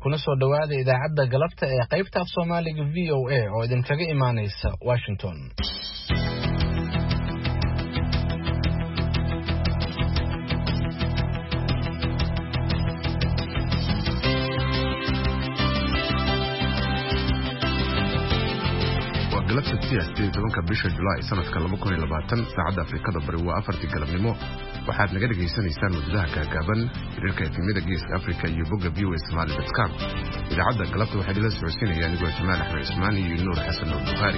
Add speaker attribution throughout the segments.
Speaker 1: kuna soo dhawaada idaacadda galabta ee qaybta af Soomaaliga VOA oo idin kaga imaanaysa Washington.
Speaker 2: galabta tobanka bisha July sanadka 2020 saacada Afrikada Bari waa 4 galabnimo waxaad naga dhageysanaysaan muddaha gaagaaban xiriirka efemida Geeska Afrika iyo bogga VOA.com. idaacadda galabta waxay la socodsiinayaan anigoo Jamaal Axmed Ismaani iyo Nuur Xasan Bukhari.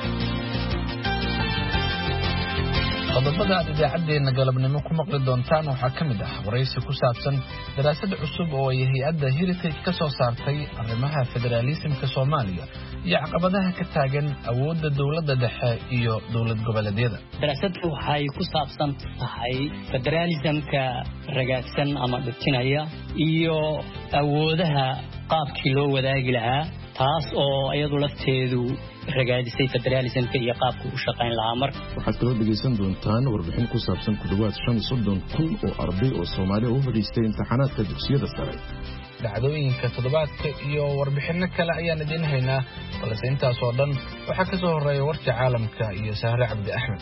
Speaker 1: qodobada idaacaddeena galabnimo ku maqli doontaan waxaa ka mid ah waraysi ku saabsan daraasad cusub oo ay hay'adda Heritage ka soo saartay arrimaha federalismka Soomaaliya iyo caqabadaha ka taagan awoodda dawladda dhexe iyo dawlad goboleedyada.
Speaker 3: Daraasaddu waxay ku saabsan tahay federalismka ragaadsan ama dhibtinaya iyo awoodaha qaabkii loo wadaagi lahaa taas oo iyadu lafteedu ragaadisay federalismka iyo qaabka uu shaqayn lahaa marka
Speaker 4: waxaad kaloo dhegeysan doontaan warbixin ku saabsan ku dhawaad 35,000 oo arday oo Soomaali u fadhiistay imtixaanaadka dugsiyada sare.
Speaker 1: dhacdooyinka toddobaadka iyo warbixino kale ayaan idin haynaa balse intaas oo dhan waxaa ka soo horeeya warka caalamka iyo Sahre Cabdi Axmed.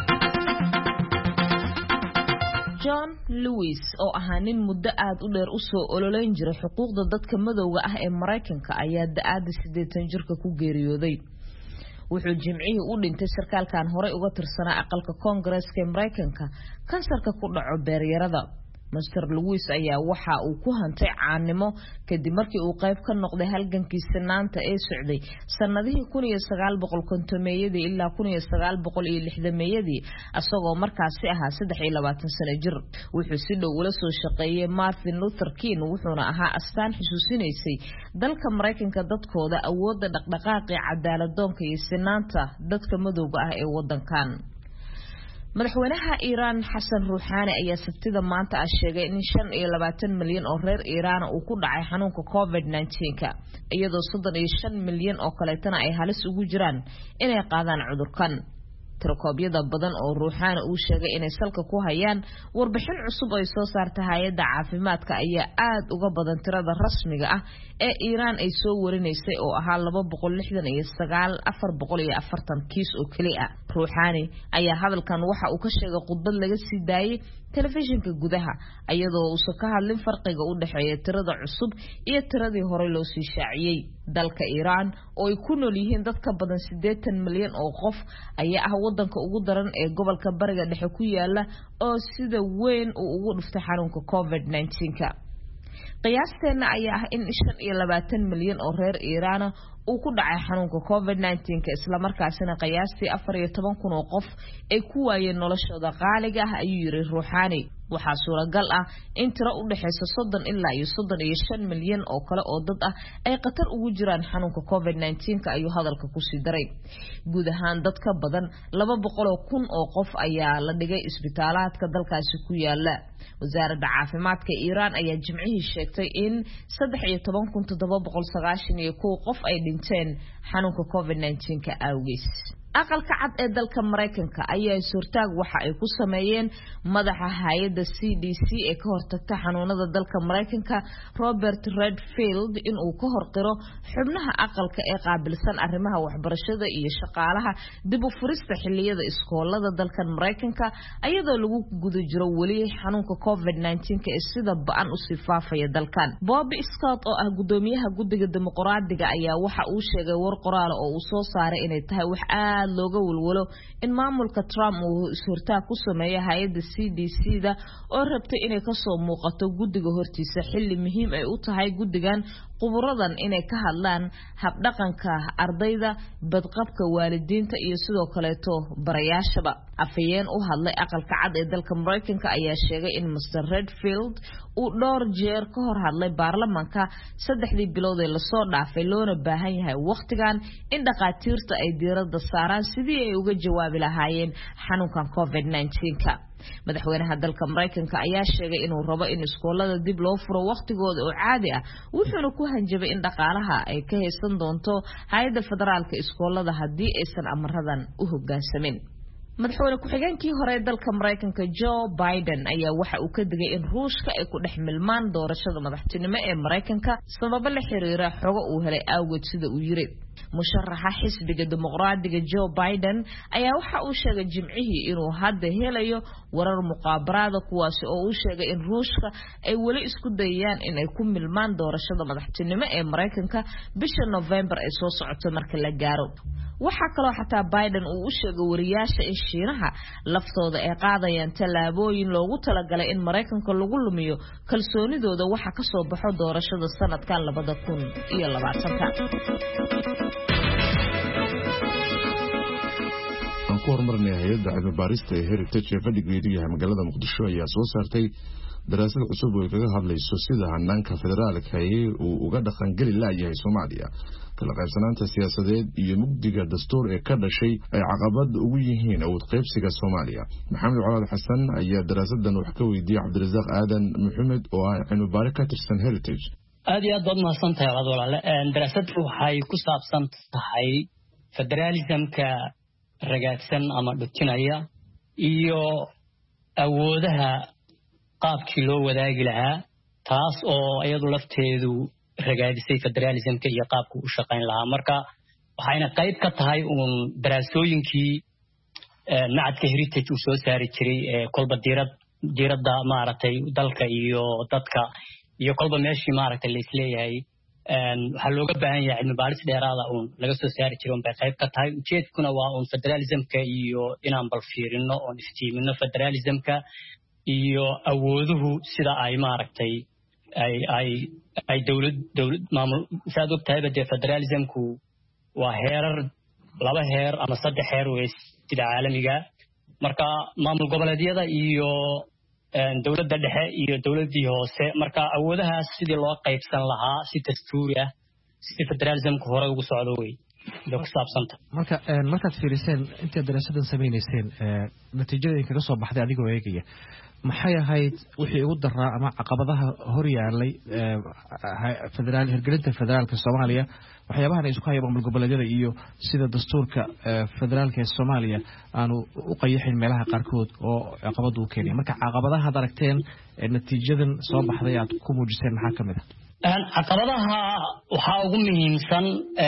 Speaker 5: John Lewis oo ahaa nin muddo aad u dheer u soo ololeyn jiray xuquuqda dadka madowga ah ee Mareykanka ayaa da'da 80 jirka ku geeriyooday. wuxuu jimcihii u dhintay sarkaalkan hore uga tirsanaa aqalka Koongareeska ee Mareykanka kansarka ku dhaco beeryarada. Mr. Lewis ayaa waxa uu ku hantay caanimo kadib markii uu qayb ka noqday halgankii sinaanta ee socday sanadihii 1950 ilaa 1960 asagoo markaasi ahaa 23 sano jir. wuxuu si dhow ula soo shaqeeyay Martin Luther King wuxuuna ahaa astaan xusuusinaysay dalka Mareykanka dadkooda awoodda dhaqdhaqaaqi cadaalad-doonka iyo sinaanta dadka madowga ah ee wadankan. madaxweynaha Iran Xasan Ruuxaani ayaa sabtida maanta sheegay in 25 milyan oo reer Iran uu ku dhacay xanuunka COVID-19 iyadoo 35 milyan oo kaleetana ay halis ugu jiraan inay qaadaan cudurkan. tirokoobyada badan oo Ruuxaani uu sheegay inay salka ku hayaan warbixin cusub oo ay soo saartay hay'adda caafimaadka ayaa aad uga badan tirada rasmiga ah ee Iran ay soo warinaysay oo ahaa 269,440 kiis oo kaliya. Ruuxaani ayaa hadalkan waxa uu ka sheegay khudbad laga sii daayay telefishinka gudaha iyadoo uu ka hadlin farqiga u dhaxeeya tirada cusub iyo tiradii hore loo sii shaaciyay. dalka Iran oo ay ku nool yihiin dad ka badan 80 milyan oo qof ayaa ah wadanka ugu daran ee gobolka bariga dhexe ku yaala oo sida weyn uu ugu dhuftay xanuunka COVID-19. qiyaasteena ayaa ah in 25 milyan oo reer Iran uu ku dhacay xanuunka COVID-19 isla markaasina qiyaastii 14,000 oo qof ay ku waayeen noloshooda qaaliga ah ayuu yiri Ruuxaani. waxaa suuragal ah in tiro u dhaxaysa 30 ilaa 35 milyan oo kale oo dad ah ay qatar ugu jiraan xanuunka COVID-19 ayuu hadalka ku sii daray. guud ahaan dad ka badan 200,000 oo qof ayaa la dhigay isbitaalaadka dalkaasi ku yaala. wasaaradda caafimaadka Iran ayaa jimcihii sheegtay in 13,791 qof ay dhinteen xanuunka COVID-19 awgees. aqalka cad ee dalka Mareykanka ayaa suurtaag waxa ay ku sameeyeen madaxa hay'adda CDC ee ka hortagta xanuunada dalka Mareykanka Robert Redfield in uu ka horqiro xubnaha aqalka ee qaabilsan arrimaha waxbarashada iyo shaqaalaha dib u furista xilliyada iskoolada dalka Mareykanka iyadoo lagu guda jiro wali xanuunka COVID-19 ee sida ba'an u sifaafaya dalkan. Bob Scott oo ah gudoomiyaha guddiga dimuqraadiga ayaa waxa uu sheegay war qoraal oo uu soo saaray inay tahay wax looga walwalo in maamulka Trump uu suurtaag ku sameeyo hay'adda CDC-da oo rabtay inay ka soo muuqato guddiga hortiisa xilli muhiim ay u tahay guddigan quburadan inay ka hadlaan habdhaqanka ardayda badqabka waalidiinta iyo sidoo kaleeto barayaashaba. afayeen u hadlay aqalka cad ee dalka Mareykanka ayaa sheegay in Mr. Redfield uu dhowr jeer ka hor hadlay baarlamaanka 3 bilood ee la soo dhaafay loona baahan yahay waqtigan in dhaqaatiirta ay diiradda saaraan sidii ay uga jawaabi lahaayeen xanuunkan COVID-19. madaxweynaha dalka Mareykanka ayaa sheegay inuu rabo in iskoolada dib loo furo waqtigooda oo caadi ah wuxuuna ku hanjabay in dhaqaalaha ay ka haysan doonto hay'adda federaalka iskoolada haddii aysan amaradan u hoggaansamin. madaxweyne ku-xigeenkii hore dalka Mareykanka Joe Biden ayaa waxa uu ka digay in Ruushka ay ku dhex milmaan doorashada madaxtinimo ee Mareykanka sababo la xiriira xogo uu helay awgeed sida uu yiri musharaxa xisbiga dimuqraadiga Joe Biden ayaa waxa uu sheegay Jimcihii inuu hadda helayo warar muqaabaraada kuwaas oo uu sheegay in Ruushka ay wali isku dayayaan in ay ku milmaan doorashada madaxtinimo ee Mareykanka bisha November ee soo socota marka la gaaro waxa kale oo xataa Biden uu u sheegay wariyaasha in Shiinaha laftooda ay qaadayaan talaabooyin loogu talagalay in Mareykanka lagu lumiyo kalsoonidooda waxa ka soo baxo doorashada sanadkan 2020
Speaker 4: ku horumarnay hay'adda cilmi-baarista ee Heritage ee fadhigeedu yahay magaalada Muqdisho ayaa soo saartay daraasad cusub oo kaga hadlayso sida hannaanka federaalka uu uga dhaqan gali lahayahay Soomaaliya kala qaybsanaanta siyaasadeed iyo mugdiga dastuur ee ka dhashay ay caqabad ugu yihiin awood qaybsiga Soomaaliya Maxamed Calaad Xasan ayaa daraasadan wax ka weydiiyay Cabdirasaaq Aadan Maxamed oo ah cilmi-baare ka tirsan Heritage
Speaker 3: aad iyo aad mahadsantahay walaalayaal daraasadu waxay ku saabsan tahay federalismka ragaadsan ama dhutinaya iyo awoodaha qaabkii loo wadaagi lahaa taas oo iyadu lafteedu ragaadisay federalismka iyo qaabku u shaqayn lahaa marka waxayna qayb ka tahay daraasooyinkii macadka Heritage uu soo saari jiray kolba diiradda maaragtay dalka iyo dadka iyo kolba meeshii maaragtay la isleeyahay waxaa looga baahan yahay cilmi-baaris dheeraada laga soo saari jiray bay qayb ka tahay ujeedkuna waa federalismka iyo inaan bal fiirino oon iftiimino federalismka iyo awooduhu sida ay maaragtay ay dawlad maamul saad ogtahay dee federalismku waa heerar 2 heer ama 3 heer weey sida caalamiga marka maamul goboleedyada iyo dawladda dhexe iyo dawladii hoose marka awoodahaas sidii loo qaybsan lahaa si dastuuri ah si federalismku hore ugu socdo way ku saabsanta
Speaker 1: markaad fiiriseen inta daraasadan sameeyseen natiijada kaga soo baxday adigoo eegaya maxay ahayd wixii ugu daraa ama caqabadaha hor yaalay hirgelinta federaalka Soomaaliya waxyaabaha ay isku hayaan maamul goboleedyada iyo sida dastuurka federaalka ee Soomaaliya aanu u qayaxin meelaha qaarkood oo caqabad uu keenay marka caqabadaha aragteen natiijadan soo baxday aad ku muujiseen maxaa kamid ah
Speaker 3: caqabadaha waxa ugu muhiimsan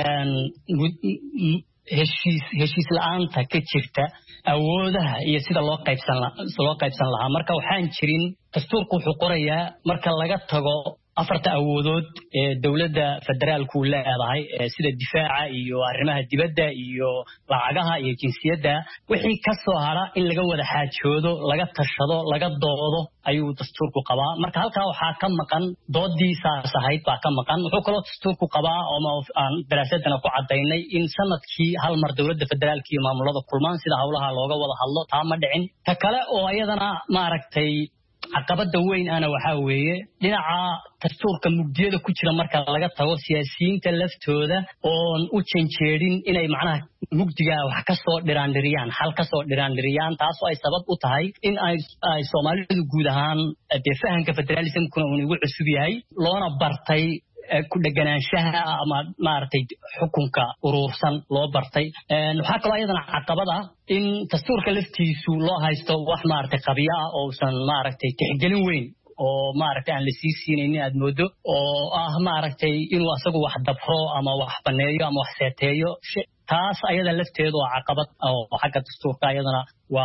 Speaker 3: heshiis la'aanta ka jirta awoodaha iyo sida loo qaybsan lahaa marka waxaan jirin dastuurku wuxuu qorayaa marka laga tago 4 awoodood ee dawladda federaalku leedahay sida difaaca iyo arrimaha dibadda iyo lacagaha iyo jinsiyadda wixii ka soo hara in laga wada xaajoodo laga tashado laga doodo ayuu dastuurku qabaa marka halka waxa ka maqan doodii saasahayd baa ka maqan wuxuu kaloo dastuurku qabaa oo aan daraasadana ku cadeynay in sanadkii hal mar dawladda federaalka iyo maamulada kulmaan sida hawlaha looga wada hadlo taa ma dhicin ta kale oo ayadana maaragtay caqabada weyn ana waxa weeye dhinaca dastuurka mugdiyada ku jira marka laga tago siyaasiyiinta laftooda oo u janjeerin inay macnaha mugdiga wax ka soo dhiraandiriyaan hal ka soo dhiraandiriyaan taas oo ay sabab u tahay in ay Soomaalidu guud ahaan fahanka federalismkuna uu ugu cusub yahay loona bartay ku dhaganaanshaha ama maartay xukunka urursan loo bartay waxa kale ayadana caqabada in dastuurka laftiisu loo haysto wax maartay qabiya oo san maartay tixgelin weyn oo maartay aan la siisiinaynin aad moodo oo maartay inuu asagu wax dabro ama wax baneeyo ama wax seeteeyo taas ayada lafteedu waa caqabad oo xagga dastuurka ayadana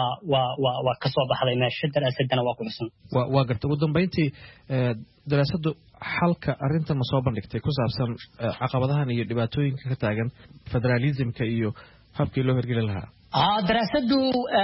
Speaker 3: waa ka soo baxday meesha daraasadana waa ku xusan
Speaker 1: waa gartay ugu dambeyntii daraasadu xalka arintan ma soo bandhigtay ku saabsan caqabadahan iyo dhibaatooyinka ka taagan federalismka iyo habkii loo hirgelin lahaa
Speaker 3: daraasadu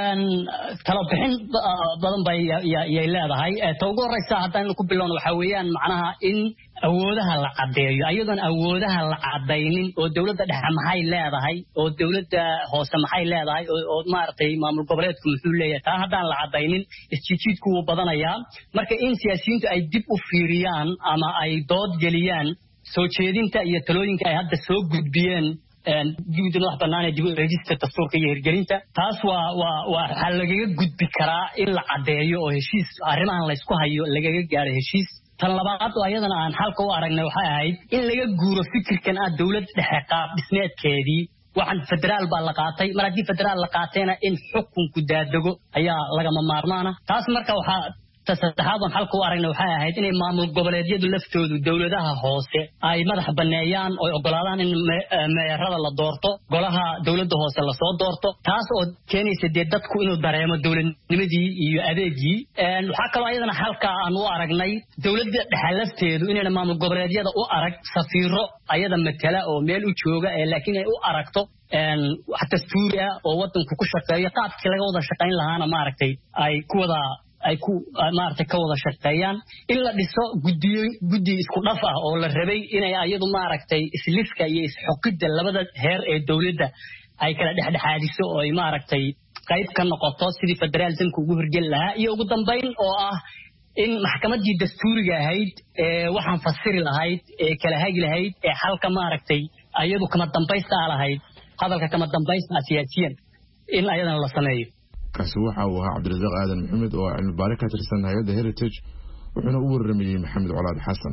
Speaker 3: talo bixin badan bay leedahay ta ugu horeysa haddaan ku bilowno waxa weeyaan macnaha in awoodaha la cadeeyo ayadoon awoodaha la cadaynin oo dawladda dhexe maxay leedahay oo dawladda hoose maxay leedahay oo maartay maamul goboleedku muxuu leeyahay taa haddaan la cadaynin isjiidku wuu badanayaa marka in siyaasiyiintu ay dib u fiiriyaan ama ay dood geliyaan soo jeedinta iyo talooyinka ay hadda soo gudbiyeen dibadda wax bannaan ee dib u eegista dastuurka iyo hirgelinta taas waa lagaga gudbi karaa in la cadeeyo oo heshiis arrimahan la isku hayo lagaga gaaro heshiis tan labaad oo ayadana aan xalka u aragnay waxay ahayd in laga guuro fikirkan dawlad dhexe qaab dhismeedkeedii waxaan federaal baa la qaatay mar haddii federaal la qaatayna in xukunku daadago ayaa lagama maarmaana taas marka waxaa saddexaad aan xalka u aragnay waxay ahayd inay maamul goboleedyadu laftoodu dawladaha hoose ay madax baneeyaan oo ogolaadaan in meerada la doorto golaha dawladda hoose la soo doorto taas oo keenaysa dadku inuu dareemo dawladnimadii iyo adeegii waxa kale ayadana xalka aan u aragnay dawladda dhaxalafteedu inay maamul goboleedyada u arag safiiro ayada matala oo meel u jooga laakiin ay u aragto hatta Suuriya oo wadanku ku shaqeeyo qaabkii laga wada shaqeyn lahaana maaragtay ay ku maartay ka wada shaqeeyaan in la dhiso guddi isku dhaf ah oo la rabay inay ayadu maaragtay isliska iyo isxoqidda labada heer ee dawladda ay kala dhexdhexaadiso oo ay maaragtay qayb ka noqoto sidii federalismku ugu hirgeli lahaa iyo ugu dambeyn oo ah in maxkamadii dastuuriga ahayd waxaan fasiri lahayd kala hagi lahayd xalka maaragtay ayadu kama dambaysta lahayd hadalka kama dambaysta siyaasiyan in ayadana la sameeyo
Speaker 4: kaasi waxa uu ahaa Cabdirasaaq Aadan Maxamed oo cilmi baare ka tirsan hay'adda Heritage wuxuuna u warramay Maxamed Colaad Xasan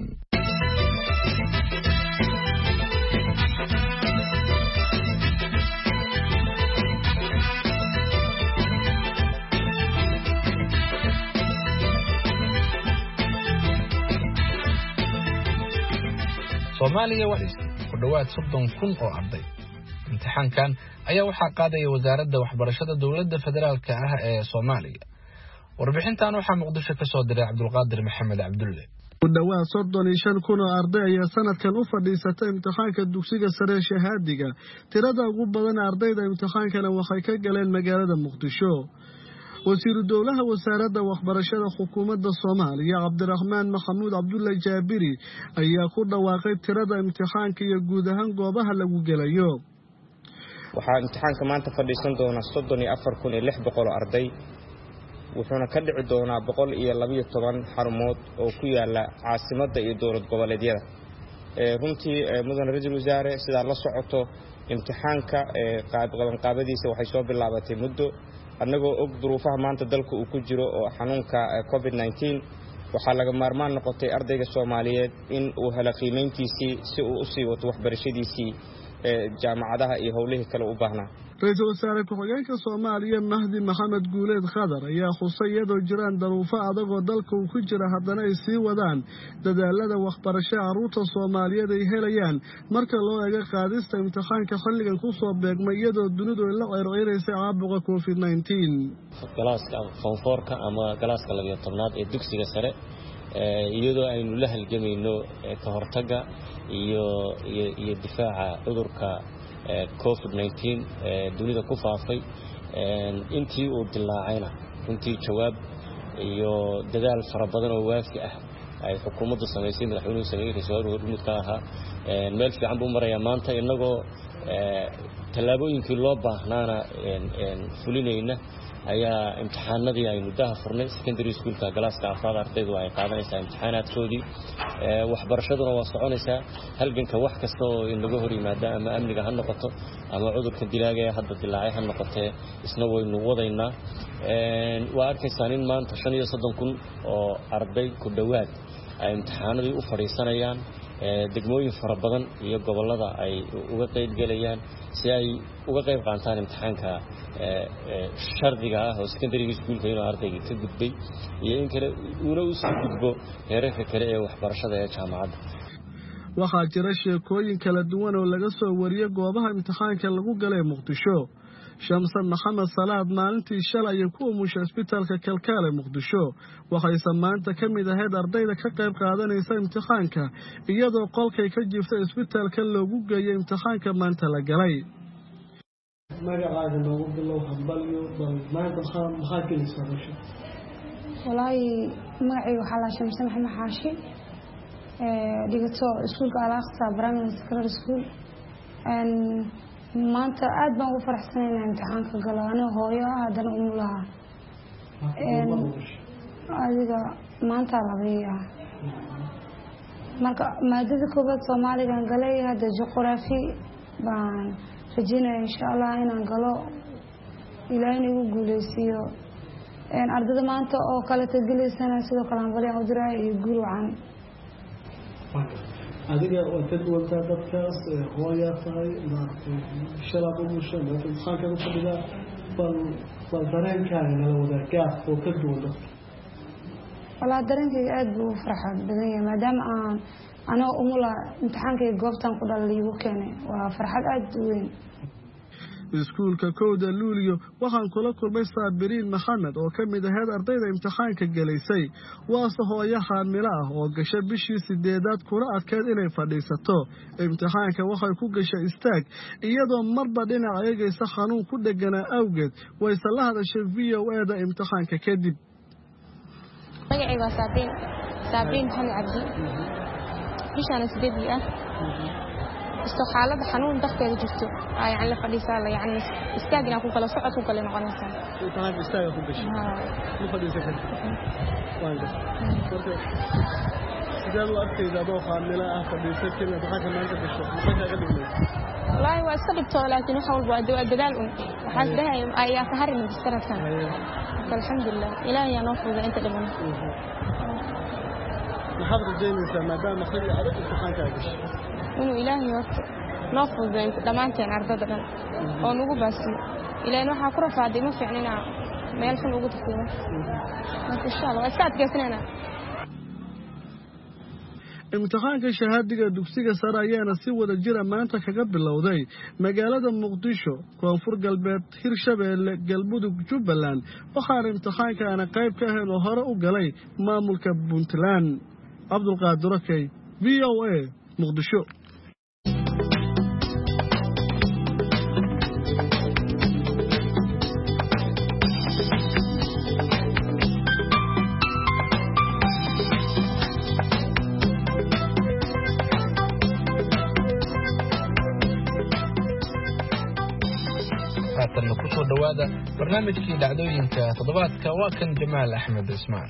Speaker 1: Soomaaliya waxay ku dhawaad 30,000 oo arday imtixaankan ayaa waxaa qaadaya wasaaradda waxbarashada dawladda federaalka ah ee Soomaaliya warbixintan waxaa Muqdisho ka soo diray Cabdulqaadir Maxamed Cabdulle
Speaker 6: ku dhawaad 35,000 oo arday ayaa sanadkan u fadhiisatay imtixaanka dugsiga sare shahaadiga tirada ugu badan ardayda imtixaankana waxay ka galeen magaalada Muqdisho wasiir dawlaha wasaaradda waxbarashada xukuumadda Soomaaliya Cabdiraxmaan Maxamuud Cabdulle Jaabiri ayaa ku dhawaaqay tirada imtixaanka iyo guud ahaan goobaha lagu gelayo
Speaker 7: waxaa imtixaanka maanta fadhiisan doona 34,600 arday wuxuuna ka dhici doonaa 112 xarumood oo ku yaala caasimadda iyo dowlad goboleedyada runtii mudan ra'iisul wasaare sida la socoto imtixaanka qaabadiisa waxay soo bilaabatay muddo annagoo og duruufaha maanta dalka uu ku jiro oo xanuunka COVID-19 waxaa laga maarmaan noqotay ardayga Soomaaliyeed in uu helo qiimeyntiisii si uu u sii wato waxbarashadiisii jaamacadaha iyo howlihii kale u baahnaa
Speaker 6: Ra'iisul Wasaare ku-xigeenka Soomaaliya Mahdi Maxamed Guuleed Khadar ayaa xusay iyadoo jiraan daruufo adag oo dalka uu ku jira haddana ay sii wadaan dadaalada waxbarasho carruurta Soomaaliyeed ay helayaan marka loo eego qaadista imtixaanka xilligan ku soo beegmay iyadoo dunidu ay la circiraysay caabuqa COVID-19
Speaker 8: galaaska foonfoorka ama galaaska 12aad ee dugsiga sare iyadoo aynu la halgamayno ka hortagga iyo difaaca cudurka COVID-19 dunida ku faafay intii uu dilaacayna runtii jawaab iyo dadaal fara badan oo waafi ah ay xukuumaddu sameysay madaxweynuhu sameeyay rasuul hormuudka ahaa meel fiican buu marayaa maanta inagoo tallaabooyinkii loo baahnaana fulinayna ayaa imtixaanadii aynu daha furnay secondary schoolka galaaska afraad ardaydu ay qaadanaysaa imtixaanaadkoodii waxbarashaduna waa soconaysaa halganka wax kasta oo in laga hor yimaado ama amniga ha noqoto ama cudurka dilaaga ee hadda dilaacay ha noqotee isna waynu wadaynaa waa arkaysaan in maanta 35,000 oo arday ku dhawaad ay imtixaanadii u fadhiisanayaan degmooyin fara badan iyo gobolada ay uga qayb galayaan si ay uga qayb qaataan imtixaanka shardiga ah oo secondary schoolka inuu ardayga ka gudbay iyo in kale uu sii gudbo heerarka kale ee waxbarashada ee jaamacadda
Speaker 6: waxaa jira sheekooyin kala duwan oo laga soo wariyay goobaha imtixaanka lagu galay Muqdisho Shamsan Maxamed Salaad maalintii shalay ku umushay isbitaalka Kalkaale Muqdisho waxay samaanta kamid ahayd ardayda ka qayb qaadanaysa imtixaanka iyadoo qolkay ka jiftay isbitaalka loogu geeyay imtixaanka maanta la galay
Speaker 9: magacaaga noogu bilow hambalyo maanta maxaa gelisay
Speaker 10: والله معي وحلا شمس محمد حاشي ديكتو اسكول الاقصى برايمري سكندري سكول ان maanta aad baan ugu faraxsanahay imtixaanka galaano hooyo hadana umulaha adiga maanta labiya marka maadada koobaad Soomaaliga galay hada juqraafi baan rajinaa insha Allah inaan galo ilaahay ugu guuleysiyo ardayda maanta oo kala tagaleysana sidoo kale aan bari u diray iyo guur wacan
Speaker 9: adiga oo ka duwantaa dadkaas hooyaa tahay maaragtay shalaad u musha maanta imtixaanka u fadhidaa bal dareenkaaga nala wadaa gaaf oo ka duwan dadka
Speaker 10: walaa dareenkayga aad buu u farxad badan yahay maadaama aan anoo umula imtixaankayga goobtan ku dhalay igu keenay waa farxad aad u weyn
Speaker 6: iskuulka kowda luuliyo waxaan kula kulmay saabiriin maxamed oo ka mid ahayd ardayda imtixaanka gelaysay waase hooyo xaamilo ah oo gashay bishii 8aad kuna adkeyd inay fadhiisato imtixaanka waxay ku gashay istaag iyadoo marba dhinac eegaysa xanuun ku dheganaa awgeed wayse la hadashay VOA-da imtixaanka kadib
Speaker 11: magacayga waa Saabiriin Maxamed Cabdi bishaan 8 xaalada xanuun darteeda jirto ayaan la fadhiisaa la yani istaagina ku kala socod ku kala noqonaysa
Speaker 6: imtixaan istaaga ku gashay ma fadhiisaa waayo sidoo waqtiga doo xaamila ah fadhiisay kina imtixaanka maanta gasho maxay ka dhigay
Speaker 11: wallahi waa sababtoo laakiin waxa walba dadaal waxaas dhahay ayaa ka harin sanadkan alxamdulillah ilaahay noo fududay inta dhiman
Speaker 6: maxaad rajaynaysaa maadaama khali adag imtixaanka gashay
Speaker 11: inuu ilaahay horta noo fududay dhamaanteen ardada dhan oo nagu baasiyo ilaahay waxa ku rafaaday ma fiicnina meel xun ugu tagtay insha Allah aad geesnana
Speaker 6: imtixaanka shahaadiga dugsiga sare ayaana si wada jira maanta kaga bilowday magaalada Muqdisho koonfur galbeed Hirshabeelle Galmudug Jubbaland waxaana imtixaankaana qayb ka ahayn oo hore u galay maamulka Puntland Abdulqaadir Rakay VOA Muqdisho
Speaker 1: kusoo dhawaada barnaamijkii dhacdooyinka toddobaadka waa kan Jamaal Axmed Ismaan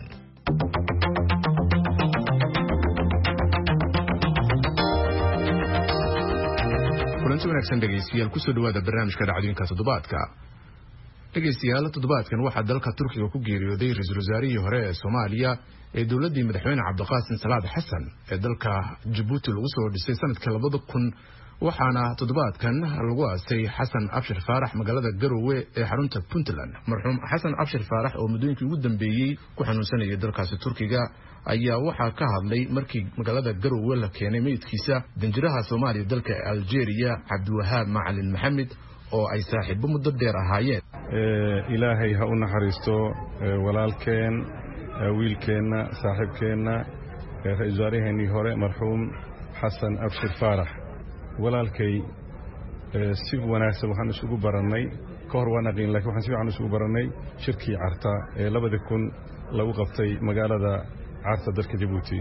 Speaker 2: kulanti wanaagsan dhegeystayaal kusoo dhawaada barnaamijka dhacdooyinka toddobaadka dhegeystayaal toddobaadkan waxaa dalka Turkiga ku geeriyooday ra'iisul wasaarihii hore ee Soomaaliya ee dawladii madaxweyne Cabdiqaasim Salaad Xasan ee dalka Djibouti lagu soo dhisay sanadkii 2000 waxaana toddobaadkan lagu aasay Xasan Abshir Faarax magaalada Garowe ee xarunta Puntland marxuum Xasan Abshir Faarax oo muddooyinkii ugu dambeeyay ku xanuunsanayay dalkaasi Turkiga ayaa waxa ka hadlay markii magaalada Garowe la keenay meydkiisa danjiraha Soomaaliya dalka Algeria Cabdiwahaab Macalin Maxamed oo ay saaxiibo muddo dheer ahaayeen
Speaker 12: ilaahay ha u naxariisto walaalkeen wiilkeena saaxiibkeena ra'iisul wasaarihii hore marxuum Xasan Abshir Faarax walaalkay si wanaagsan waxaan isugu baranay ka hor waan aqoon laakiin waxaan si fiican isugu baranay shirkii Carta ee 2000 lagu qabtay magaalada Carta dalka Djibouti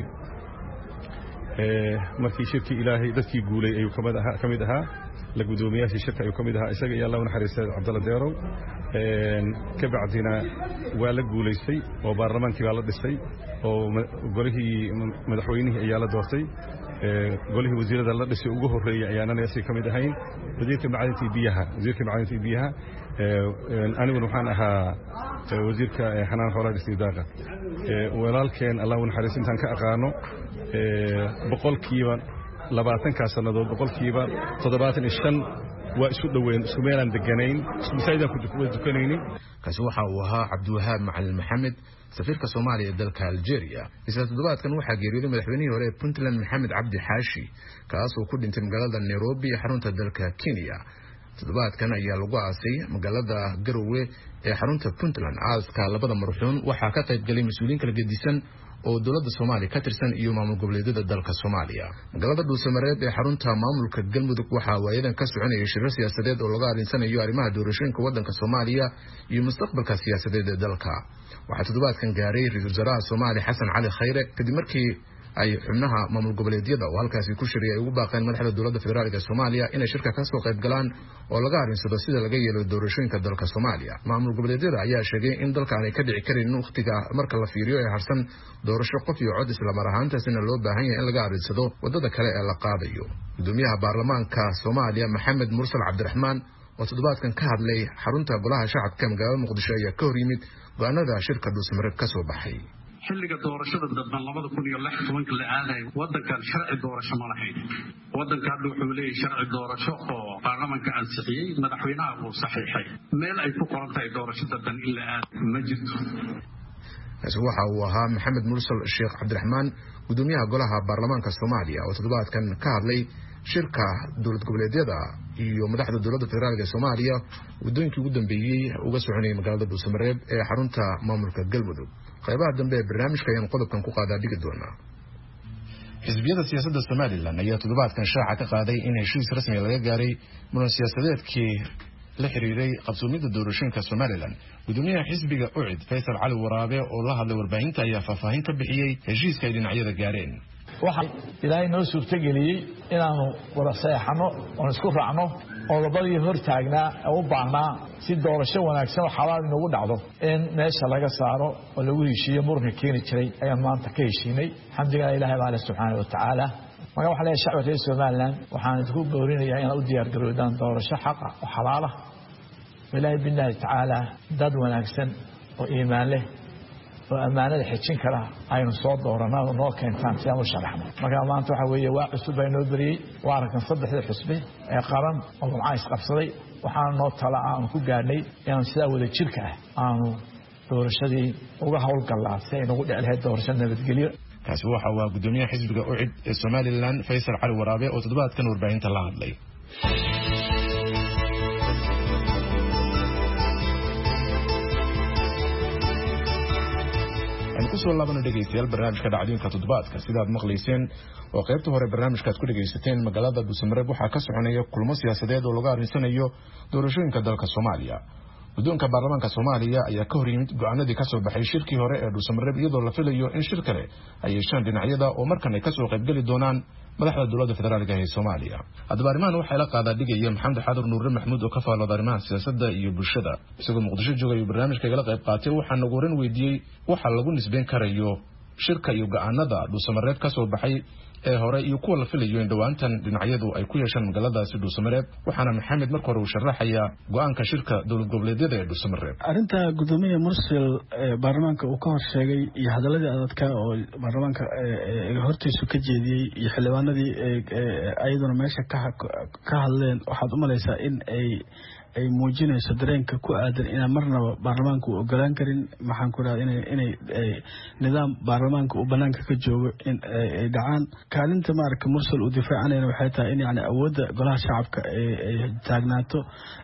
Speaker 12: markii shirkii ilaahay dadkii guulay ayuu kamid ahaa la gudoomiyaashii shirka ayuu kamid ahaa isaga iyo Allah u naxariistay Cabdalla Deerow ka bacdina waa la guuleystay oo baarlamaankii baa la dhisay oo golihii madaxweynihii ayaa la doortay golihii wasiirada la dhisay ugu horeeyay ayaana si kamid ahayn wasiirka macdanta biyaha aniguna waxaan ahaa wasiirka xanaan xoolaha istidaaqa walaalkeen Allah u naxariisto intaan ka aqaano boqolkiiba 20 sanadood boqolkiiba 75 waa isku dhaweyn isku meelan deganayn isku masaajida ku dukanayni
Speaker 2: kaasi waxa uu ahaa Cabdiwahaab Macalin Maxamed safiirka Soomaaliya ee dalka Algeria isla toddobaadkan waxaa geeriyooday madaxweynihii hore ee Puntland Maxamed Cabdi Xaashi kaas oo ku dhintay magaalada Nairobi ee xarunta dalka Kenya toddobaadkan ayaa lagu aasay magaalada Garowe ee xarunta Puntland aaska labada marxuum waxaa ka qayb galay mas'uuliyiin kala gedisan oo dawladda Soomaaliya ka tirsan iyo maamul goboleedyada dalka Soomaaliya magaalada Dhuusamareeb ee xarunta maamulka Galmudug waxaa waayadan ka soconaya shirar siyaasadeed oo laga arinsanayo arrimaha doorashooyinka waddanka Soomaaliya iyo mustaqbalka siyaasadeed ee dalka waxaa toddobaadkan gaaray ra'iisul wasaaraha Soomaaliya Xasan Cali Khayre kadib markii ay xubnaha maamul goboleedyada oo halkaas ku shiriyay ugu baaqeen madaxda dawladda federaalka Soomaaliya inay shirka ka soo qayb galaan oo laga arinsado sida laga yeelo doorashooyinka dalka Soomaaliya maamul goboleedyada ayaa sheegay in dalka ay ka dhici karin waqtiga marka la fiiriyo ay harsan doorasho qof iyo cod isla mar ahaantaasina loo baahan yahay in laga arinsado wadada kale ee la qaadayo gudoomiyaha baarlamaanka Soomaaliya Maxamed Mursal Cabdiraxmaan oo toddobaadkan ka hadlay xarunta golaha shacabka magaalada Muqdisho ayaa ka hor yimid go'aanada shirka Dhuusamareeb ka soo baxay
Speaker 13: xilliga doorashada dadban 2016 la aaday wadankan sharci doorasho ma lahayn wadankan wuxuu leeyahay sharci doorasho oo baarlamaanka ansixiyay madaxweynaha uu saxiixay meel ay ku qoran tahay doorashada dadban illa aad ma jirto
Speaker 2: waxa uu ahaa maxamed mursal sheekh cabdiraxmaan gudoomiyaha golaha baarlamaanka Soomaaliya oo toddobaadkan ka hadlay shirka dowlad goboleedyada iyo madaxda dowladda federaalka ee Soomaaliya wadooyinkii ugu dambeeyay uga soconayay magaalada Dhuusamareeb ee xarunta maamulka Galmudug qaybaha dambe ee barnaamijka ayaan qodobkan ku qaadaa dhigi doonaa xisbiyada siyaasadda Soomaaliland ayaa toddobaadkan shaaca ka qaaday in heshiis rasmi laga gaaray muran siyaasadeedkii la xiriiray qabsoomida doorashooyinka Soomaaliland gudoomiyaha xisbiga UCID Faysal Cali Waraabe oo la hadlay warbaahinta ayaa faahfaahin ka bixiyay heshiiska ay dhinacyada gaareen
Speaker 14: waxaan ilaahay noo suurtageliyay inaanu wada saxano oo isku raacno oo labadii hor taagnaa u baahnaa si doorasho wanaagsan oo xalaal inoogu dhacdo in meesha laga saaro oo lagu heshiiyo muranka keeni jiray ayaan maanta ka heshiinay alxamdulilah ilaahay baa subxaanahu wa tacaala maga waxa leeyahay shacabka reer Soomaaliland waxaan idinku boorinayaa inaad u diyaar garoodaan doorasho xaq ah oo xalaal ah ilaahay billahi tacaala dad wanaagsan oo iimaan leh oo amaanada xijin kara aynu soo dooranaa noo keentaan si aan u sharaxno marka maanta waxa weeye waa cusub ay noo bariyay waa arkan saddexda xisbi ee qaran oo macaan isqabsaday waxaan noo tala aan ku gaarnay inaan sida wada jirka ah aanu doorashadii uga hawlgalnaa si ay nagu dhiclahayd doorasho nabadgelyo
Speaker 2: kaasi waxa uu gudoomiyaha xisbiga UCID ee Soomaaliland Faysal Cali Waraabe oo toddobaadkan warbaahinta la hadlay kusoo laabana dhegeystayaal barnaamijka dhacdooyinka toddobaadka sidaad maqlayseen oo qaybta hore barnaamijkaad ku dhegeysateen magaalada Dhuusamareeb waxaa ka soconaya kulamo siyaasadeed oo laga arinsanayo doorashooyinka dalka Soomaaliya guddoonka baarlamaanka Soomaaliya ayaa ka hor yimid go'aanadii ka soo baxay shirkii hore ee Dhuusamareeb iyadoo la filayo in shir kale ay yeeshaan dhinacyada oo markan ay ka soo qaybgali doonaan madaxda dowladda federaalka ee Soomaaliya hadaba arrimahan waxay la qaadaa dhigaya Maxamed Xadur Nuur Maxmuud oo ka faallooda arrimaha siyaasadda iyo bulshada isagoo Muqdisho joogay barnaamijka la qayb qaatay waxaan ugu horan weydiiyay waxa lagu nisbeyn karayo shirka iyo go'aanada Dhuusamareeb ka soo baxay ee hore iyo kuwa la filayo in dhawaantan dhinacyadu ay ku yeeshaan magaaladaasi Dhuusamareeb waxaana Maxamed markii hore uu sharaxaya go'aanka shirka dowlad goboleedyada ee Dhuusamareeb
Speaker 15: arinta gudoomiyaha Mursal baarlamaanka uu ka horsheegay iyo hadaladii adadka oo baarlamaanka hortiisu ka jeediyay iyo xildhibaanadii ayaduna meesha ka hadleen waxaad u malaysaa in ay muujinayso dareenka ku aadan in marnaba baarlamaanku uu ogolaan karin maxaan ku raadinay inay nidaam baarlamaanka uu banaanka ka joogo in ay dhacaan kaalinta maarka Mursal uu difaacanayna waxay tahay in yani awoodda golaha shacabka ay taagnaato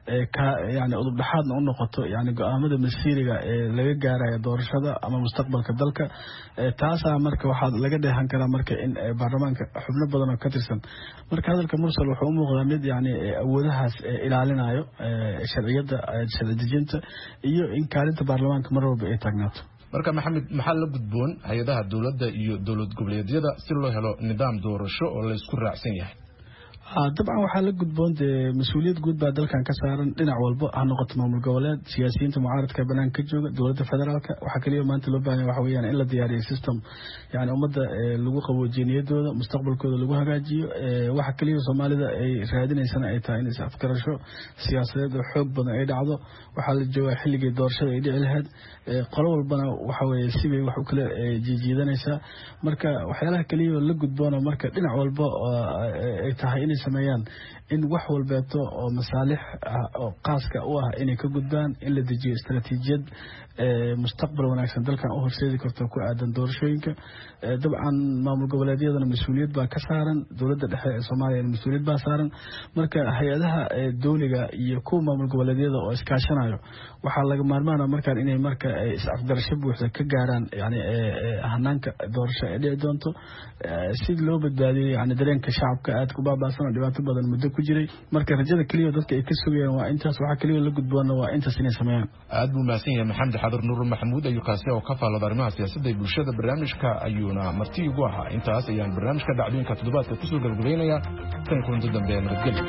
Speaker 15: yani udub dhaxaadna u noqoto yani go'aamada masiiriga ee laga gaarayo doorashada ama mustaqbalka dalka taasa marka waxaa laga dheehan karaa marka in baarlamaanka xubno badan oo ka tirsan marka hadalka Mursal wuxuu u muuqdaa mid yani awoodahaas ilaalinayo sharciyada sharci dejinta iyo in kaalinta baarlamaanka mar walba ay taagnaato
Speaker 2: marka Maxamed maxaa la gudboon hay'adaha dowladda iyo dowlad goboleedyada si loo helo nidaam doorasho oo la isku raacsan yahay
Speaker 15: طبعا waxaa la gudboon mas'uuliyad guud baa dalkan ka saaran dhinac walba ha noqoto maamul goboleed siyaasiyiinta mucaaradka banaanka ka jooga dowladda federaalka waxa kaliya maanta loo baahan yahay waxa weeyaan in la diyaariyo system yani ummadda lagu qaboojiniyadooda mustaqbalkooda lagu hagaajiyo waxa kaliya Soomaalida ay raadinaysana ay tahay in is afkarasho siyaasadeed oo xoog badan ay dhacdo waxa la joogaa xilligii doorashada ay dhici lahayd qolo walbana waxa weeye sibay wax u kala jiidanaysa marka waxyaalaha kaliya la gudboon marka dhinac walba ay tahay in sameeyaan in wax walbeeto oo masaalix oo qaaska u ah inay ka gudbaan in la dejiyo istaraatiijiyad mustaqbal wanaagsan dalkan u horseedi karto ku aadan doorashooyinka dabcan maamul goboleedyadana mas'uuliyad baa ka saaran dowladda dhexe ee Soomaaliya mas'uuliyad baa saaran marka hay'adaha dawliga iyo kuwa maamul goboleedyada oo iskaashanayo waxaa laga maarmaan markaan inay marka is afgarasho buuxda ka gaaraan yani hanaanka doorasho ee dhici doonto si loo badbaadiyo yani dareenka shacabka aad ku baabaasan dhibaato badan muddo ku jiray marka rajada kaliya dadka ay ka sugayaan waa intaas waxa kaliya la gudboona waa intaas inay sameeyaan
Speaker 2: aad buu maasan yahay Maxamed Xadur Nuur Maxmuud ayuu kaasi oo ka faallooda arrimaha siyaasadda iyo bulshada barnaamijka ayuuna marti ugu ahaa intaas ayaan barnaamijka dhacdooyinka toddobaadka ku soo gabagabeynaya tan kulanti dambe nabadgelyo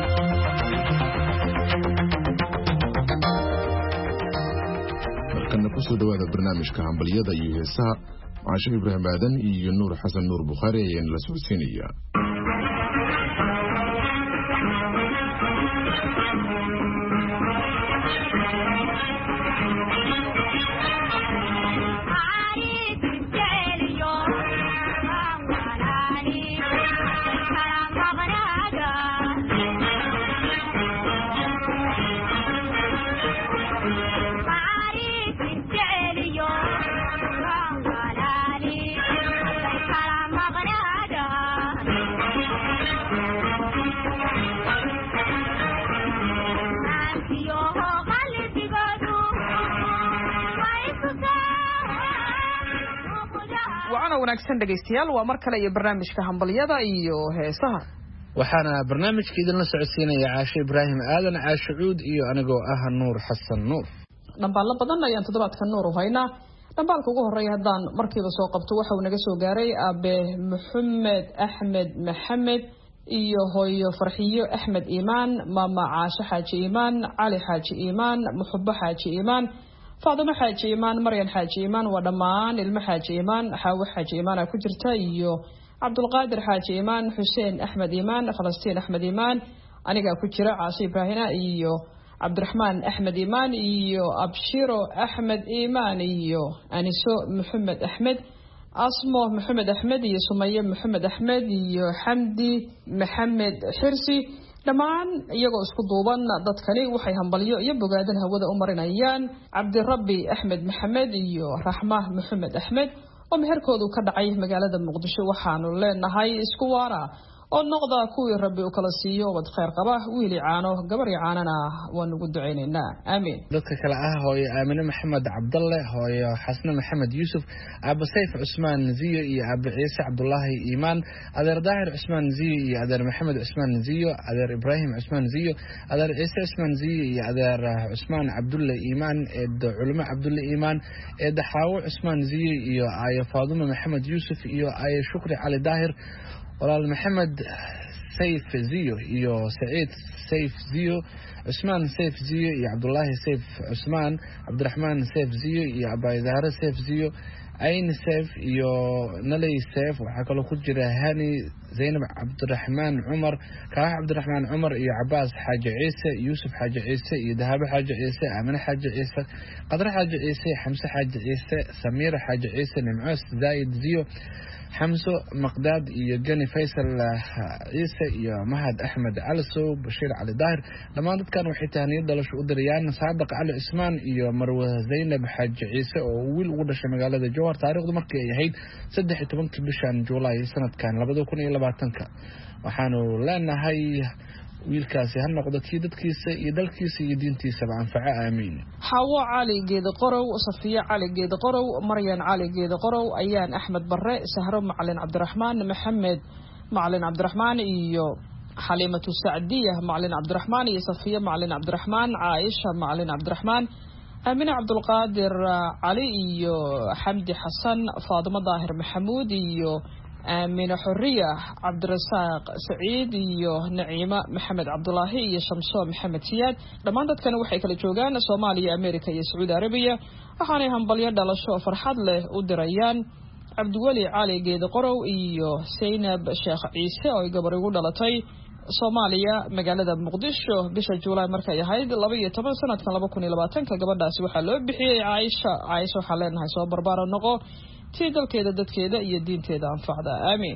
Speaker 4: markana ku soo dhawaada barnaamijka hambaliyada iyo heesaha Caashin Ibrahim Aadan iyo Nuur Xasan Nuur Bukhari ayaan la socodsiinaya
Speaker 16: wanaagsan dhageystayaal waa mar kale iyo barnaamijka hambaliyada iyo heesaha
Speaker 1: waxaana barnaamijka idinla socodsiinaya Caashe Ibraahim Aadan Caashe Cuud iyo anigoo ah Nuur Xasan Nuur
Speaker 16: dhambaal badan ayaan toddobaadkan Nuur u haynaa dhambaalka ugu horeeya hadaan markiiba soo qabto waxa uu naga soo gaaray Abe Maxamed Ahmed Maxamed iyo hooyo Farxiyo Ahmed Iimaan mama Caashe Xaaji Iimaan Ali Xaaji Iimaan Muxubba Xaaji Iimaan فاطمة حاجي إيمان مريم حاجي إيمان ودمان المحاجي إيمان حاوح حاجي إيمان كجرتا إيو عبد القادر حاجي إيمان حسين أحمد إيمان فلسطين أحمد إيمان أنا كجرا عاصي إبراهيم إيو عبد الرحمن أحمد إيمان إيو أبشيرو أحمد إيمان إيو أنيسو محمد أحمد أصمو محمد أحمد إيو سمية محمد أحمد إيو حمدي محمد حرسي dhammaan iyagoo isku duuban dadkani waxay hambaliyo iyo bogaadin hawada u marinayaan Cabdirabbi Ahmed Maxamed iyo Raxma Maxamed Ahmed oo meherkoodu ka dhacay magaalada Muqdisho waxaanu leenahay isku waara oo noqda kuwii Rabbi u kala siiyo wad khayr qaba wiili caano gabar caanana waan ugu duceynaynaa aamin
Speaker 1: dadka kale ah hooyo Aamina Maxamed Cabdalle hooyo Xasna Maxamed Yusuf Abu Sayf Usmaan Ziyo iyo Abu Ciise Cabdullaahi Iimaan adeer Daahir Usmaan Ziyo iyo adeer Maxamed Usmaan Ziyo adeer Ibraahim Usmaan Ziyo adeer Ciise Usmaan Ziyo iyo adeer Usmaan Cabdulle Iimaan eed Culimo Cabdulle Iimaan eed Xaawo Usmaan Ziyo iyo Aayo Faaduma Maxamed Yusuf iyo Aayo Shukri Cali Daahir walaal Maxamed Sayf Ziyo iyo Saciid Sayf Ziyo Usmaan Sayf Ziyo iyo Cabdullaahi Sayf Usmaan Cabdiraxmaan Sayf Ziyo iyo Abaydahar Sayf Ziyo Ayn Sayf iyo Nalay Sayf waxa kale ku jira Hani Zainab Cabdiraxmaan Umar Kaax Cabdiraxmaan Umar iyo Abbas Xaaji Ciise Yusuf Xaaji Ciise iyo Dahab Xaaji Ciise Amina Xaaji Ciise Qadar Xaaji Ciise Xamse Xaaji Ciise Samira Xaaji Ciise Nimcaas Zaid Ziyo حمزة مقداد يجني فيصل عيسى يا مهد أحمد علسو بشير علي داهر لما كانوا وحيتاني دلش أدريان صادق على عثمان يا مروة زينب حاج عيسى وويل ودش مقالة الجوهر تاريخ دمرك يهيد سدح تبنك بشان جولاي سنة كان لبدو كوني لبعتنك وحانو لأن هاي wiilkaasi ha noqdo kii dadkiisa iyo dalkiisa iyo diintiisa anfaca aamin
Speaker 16: Hawo Ali Geed Qorow Safiya Ali Geed Qorow Maryan Ali Geed Qorow Ayaan Ahmed Barre Sahro Macalin Cabdiraxmaan Maxamed Macalin Cabdiraxmaan iyo Xalimatu Saadiyah Macalin Cabdiraxmaan iyo Safiya Macalin Cabdiraxmaan Aisha Macalin Cabdiraxmaan Amina Abdul Qadir Ali iyo Xamdi Xasan Faaduma Daahir Maxamuud iyo آمنة حرية عبد الرزاق سعيد iyo نعيمة محمد عبد الله iyo شمسو محمد سياد dhamaantood kan waxay kala joogaan Soomaaliya Amerika iyo Saudi Arabia waxaanay hambalyo dhalasho farxad leh u dirayaan Cabdiwali Cali Geed Qorow iyo Zainab Sheekh Ciise oo gabar ugu dhalatay Soomaaliya magaalada Muqdisho bisha Juulaay markay ahayd 12 sanadkan 2020 gabadhaasi waxa loo bixiyay Aisha waxa leenahay soo barbaaro noqo tidalkeeda dadkeeda iyo diinteeda anfacda aamin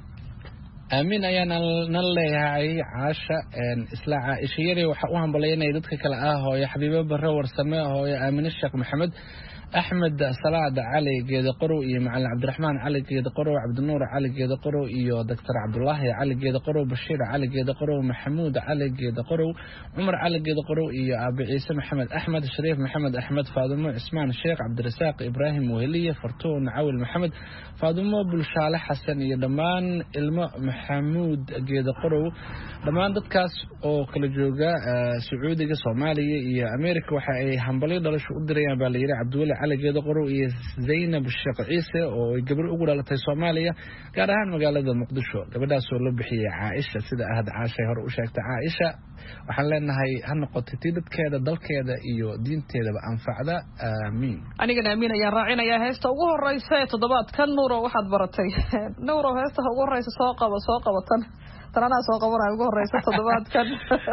Speaker 1: aamin ayaan nan leeyahay Caasha isla Caaisha yare waxa uu hambalyeynay dadka kale ah hooyo Xabiibo Barre Warsame hooyo Aamina Sheekh Maxamed أحمد صلاة علي جيد قرو إيه معلم عبد الرحمن علي جيد قرو عبد النور علي جيد قرو إيه دكتور عبد الله علي جيد قرو بشير علي جيد قرو محمود علي جيد قرو عمر علي جيد قرو إيه أبي عيسى محمد أحمد شريف محمد أحمد فاطمة عثمان الشيخ عبد الرزاق إبراهيم وهلية فرتون عول محمد فاطمة بلشالة حسن يدمان الماء محمود جيد قرو دمان دكاس أو كل جوجا سعودي صومالية إيه أمريكا وحي همبلي دلش أدري باليرة عبد الله على جيد قرو إيه زينب الشيخ عيسى وقبل أقول على الصومالية قارهان مقالة مقدشو قبل سؤال بحية عائشة سيدة أهد عائشة هرو شاكت عائشة waxaan leenahay ha noqoto tidadkeeda dalkeeda iyo diinteeda anfacda aamin
Speaker 16: anigana aamin ayaan raacinaya heesta ugu horeysa ee toddobaadkan Nuuro waxaad baratay Nuuro heesta ugu horeysa soo qabatan tanana soo qabanay ugu horeysa toddobaadkan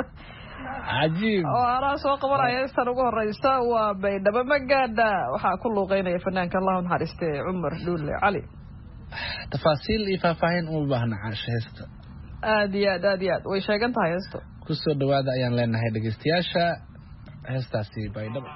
Speaker 1: عجيب
Speaker 16: وأنا سوق برا يسترقوا الرئيسة وبيدبا مجادا وحاكل له غينا فنان كالله نحرسته عمر دول علي
Speaker 1: tafaasiil iyo faahfaahin uma baahna caasha heesta
Speaker 16: aad iyo aad way sheegan tahay heesto
Speaker 1: kusoo dhawaada ayaan leenahay dhegeystayaasha heestaasi baydhabo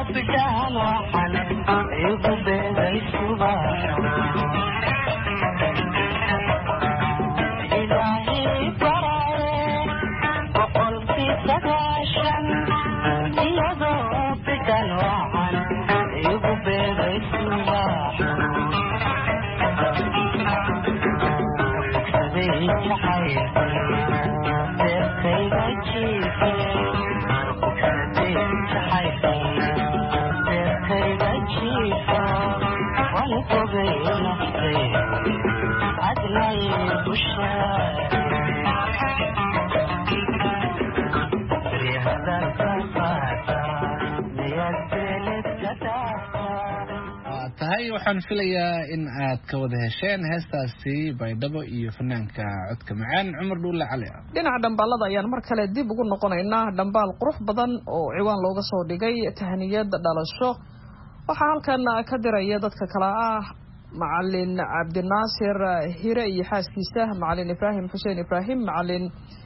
Speaker 1: tahay waxaan filayaa in aad ka wada hesheen heestaasi baydhabo iyo fanaanka codka macaan Cumar Dhuule Cali.
Speaker 16: dhinaca dhambaalada ayaan mar kale dib ugu noqonaynaa dhambaal qurux badan oo ciwaan looga soo dhigay tahniyad dhalasho waxaa halkan ka diraya dadka kala ah macallin Cabdinaasir Hire iyo xaaskiisa macallin Ibrahim Xuseen Ibrahim macallin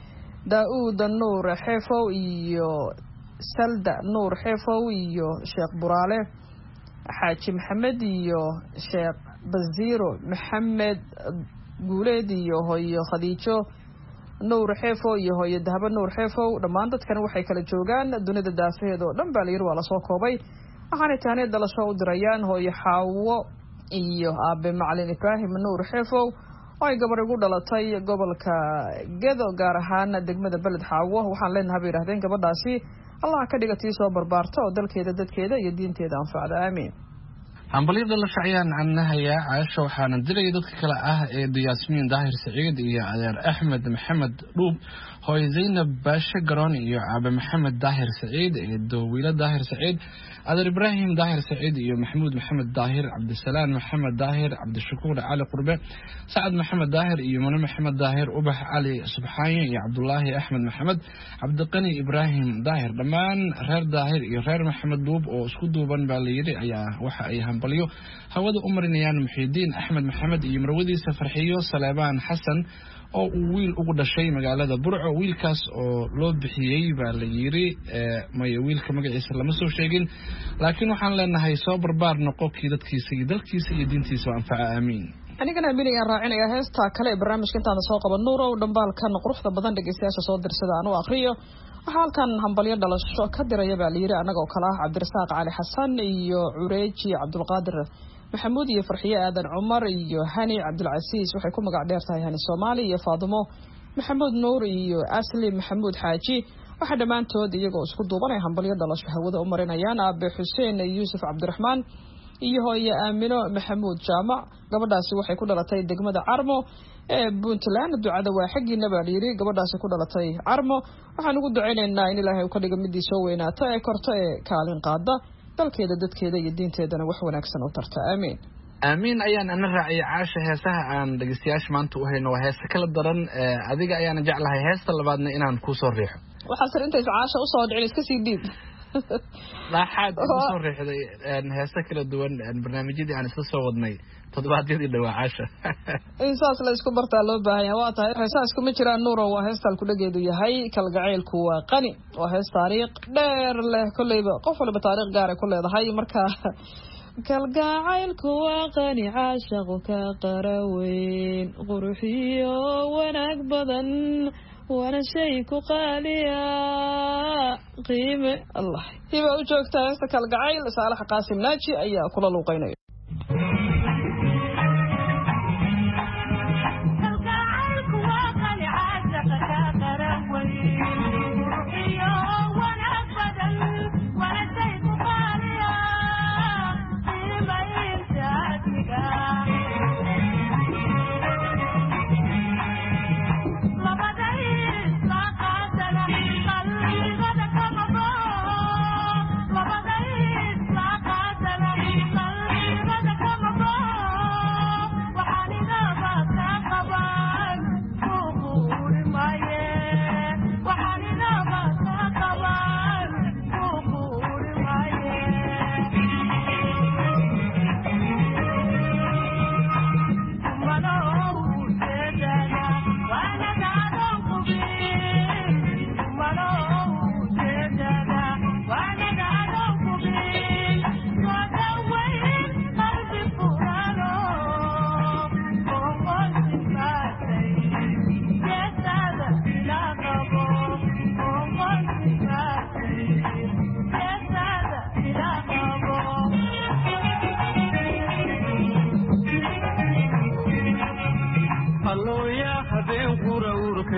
Speaker 16: Daawud Nuur Xeefow iyo Salda Nuur Xeefow iyo Sheekh Buraale Xaaji Maxamed iyo Sheekh Baziiro Maxamed Guuleed iyo hooyo Khadiijo Nuur Xeefow iyo hooyo Dahaba Nuur Xeefow dhammaan dadkan waxay kala joogaan dunida daafaheeda oo dhan baa la yiri waa la soo koobay waxaana taanay dhalasho u dirayaan hooyo Xaawo iyo aabe macallin Ibrahim Nuur Xeefow oo ay gabar ugu dhalatay gobolka Gedo gaar ahaan degmada Balad Xaawo waxaan leenahay yiraahdeen gabadhaasi Allah ka dhigatii soo barbaarto oo dalkeeda dadkeeda iyo diinteeda anfacda aamin
Speaker 1: hambaliyada la shacayaan annahaya Aisha waxaana diray dadka kala ah ee Yasmin Daahir Saciid iyo adeer Ahmed Maxamed Dhuub hooyo Zainab Baashe Garoon iyo aabe Maxamed Daahir Saciid ee Dowila Daahir Saciid adeer Ibrahim Daahir Saciid iyo Maxamuud Maxamed Daahir Cabdisalaam Maxamed Daahir Cabdishakuur Cali Qurbe Saad Maxamed Daahir iyo Mano Maxamed Daahir Ubax Ali Subxaani iyo Cabdullaahi Axmed Maxamed Cabdiqani Ibrahim Daahir dhamaan reer Daahir iyo reer Maxamed Dhuub oo isku duuban baa la yiri ayaa waxa ay hambalyo hawada u marinayaan Muxiidiin Axmed Maxamed iyo marwadiisa Farxiyo Saleebaan Xasan oo uu wiil ugu dhashay magaalada Burco wiilkaas oo loo bixiyay baa la yiri may wiilka magaciisa lama soo sheegin laakiin waxaan leenahay soo barbaar noqo kii dadkiisa iyo dalkiisa iyo diintiisa anfaca aamin
Speaker 16: anigana aaminayaan raacinaya heesta kale ee barnaamijka intaan soo qaban nuuro dhambaalkan quruxda badan dhageystayaasha soo dirsada aan u aqriyo waxa halkan hambalyo dhalasho ka diraya baa la yiri anaga oo kala ah Cabdirasaaq Cali Xasan iyo Cureeji Cabdulqaadir Maxamuud iyo Farxiye Aadan Cumar iyo Hani Cabdulcasiis waxay ku magac dheer tahay Hani Soomaali iyo Faadimo Maxamuud Nuur iyo Asli Maxamuud Xaaji waxa dhamaantood iyagoo isku duubanay hambalyo dhalasho hawada u marinayaan Aabe Xuseen Yuusuf Cabdiraxmaan iyo hooyo Aamino Maxamuud Jaamac gabadhaasi waxay ku dhalatay degmada Carmo ee Puntland ducada waa xaqiina baa yiri gabadhaasi ku dhalatay Carmo waxaan ugu duceynaynaa in Ilaahay uu ka dhigo midii soo weynaato ee korto ee kaalin qaada dalkeeda dadkeeda iyo diinteedana wax wanaagsan u tarta aamin
Speaker 1: aamin ayaan ana raacay Aisha heesaha aan dhageystayaasha maanta u hayno waa heesa kala daran adiga ayaan jeclahay heesta labaadna inaan ku soo riixo
Speaker 16: waxa sir inta Aisha u soo dhicin iska sii diib
Speaker 1: la xad u soo riixday heesa kala duwan barnaamijyadii aan isla soo wadnay todobaadyadii dhawaa Aisha
Speaker 16: insaas la isku bartaa loo baahan yahay waa tahay heesaas kuma jiraan nuuro waa heestal ku dhageedu yahay kalgacaylku waa qani waa hees taariikh dheer leh kullayba qof walba taariikh gaar ah ku leedahay marka kalgacaylku waa qani caashaqu ka qaraweyn quruxiyo wanaag badan وانا شيء قاليا قيمة الله هبة وجوكتا يستكال قعيل صالح قاسم ناجي أيها كل لوقين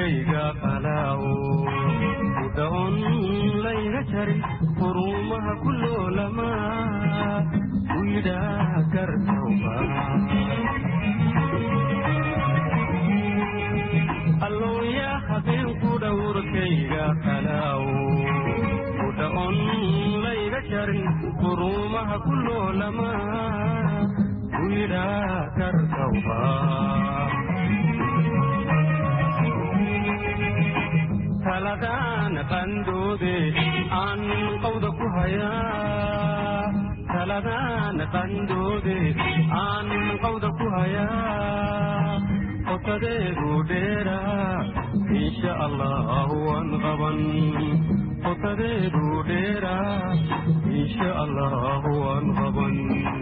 Speaker 17: urkayga qalaawo udhaon layga jarin quruumaha ku loolamaa u yidhaa gartawba allooya habeenku dhawrkayga qalaawo udhaon layga jarin quruumaha ku loolamaa u yidhaa gartawba taladaan qandoode aan qawda ku hayaa taladaan qandoode aan qawda ku hayaa qotadeedu dheeraa insha allah waan qaban qotadeedu dheeraa insha allah waan qaban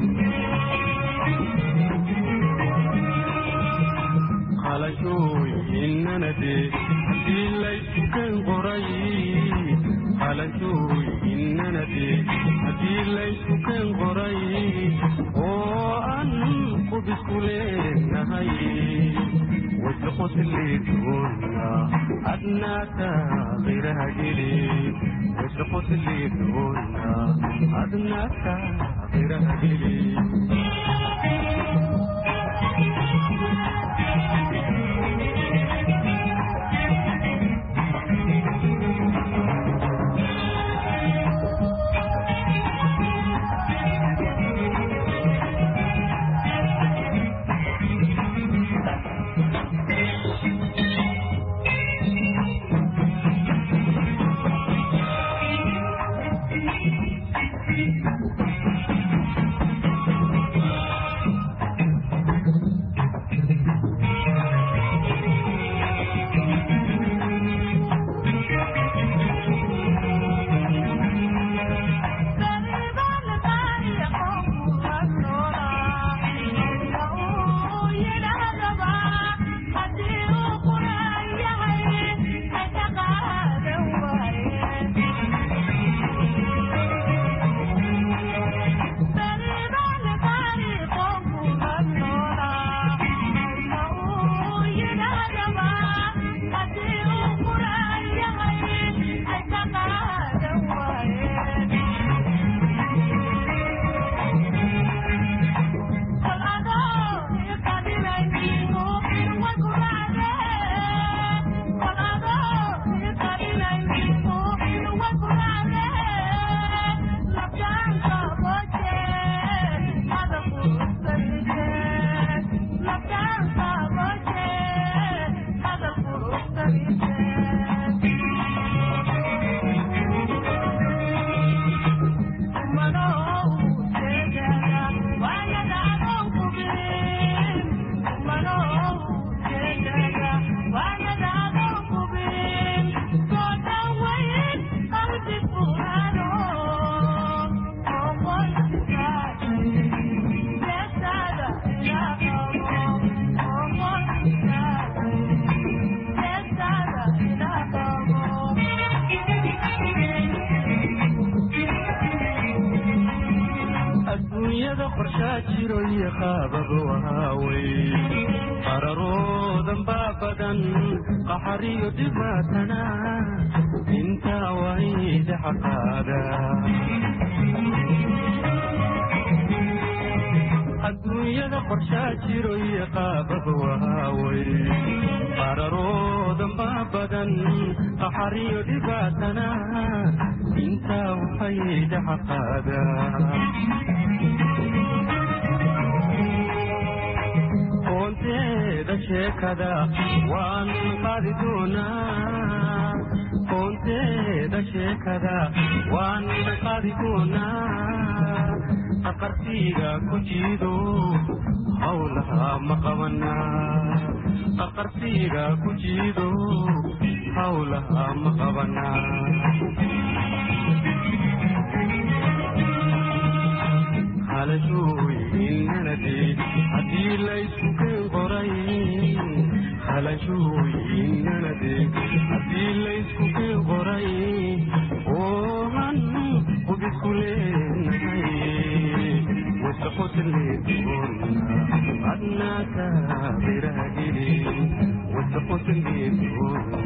Speaker 17: qalanjooyinnanade haddii laysuken qoray qalanjooyinnanade haddii laysuken qoray oo aan qubisku leenahay wasqoslidoona adnaata qiraha geli wasqoslidoona adnaata qiraha geli qaxariyo dhibaatana intaa wayda xaqaada adduunyada qorshaa jiro iyo qaabab wahaaway qararoodan baa badan qaxariyo dhibaatana intaa wayda xaqaada qoonteeda sheekada waan qaadi doonaa qoonteeda sheekada waan qaadi doonaa aqarsiga ku jiido hawlaha ma qabanaa aqarsiga ku jiido hawlaha ma qabanaa halashuuyinnanade haddii laysuken qoray halashuuyinnanade haddii layskuken qoray oo han qubisku leenahay wasaqosleedoona adnaaka qiraha geli wasaqosleedoona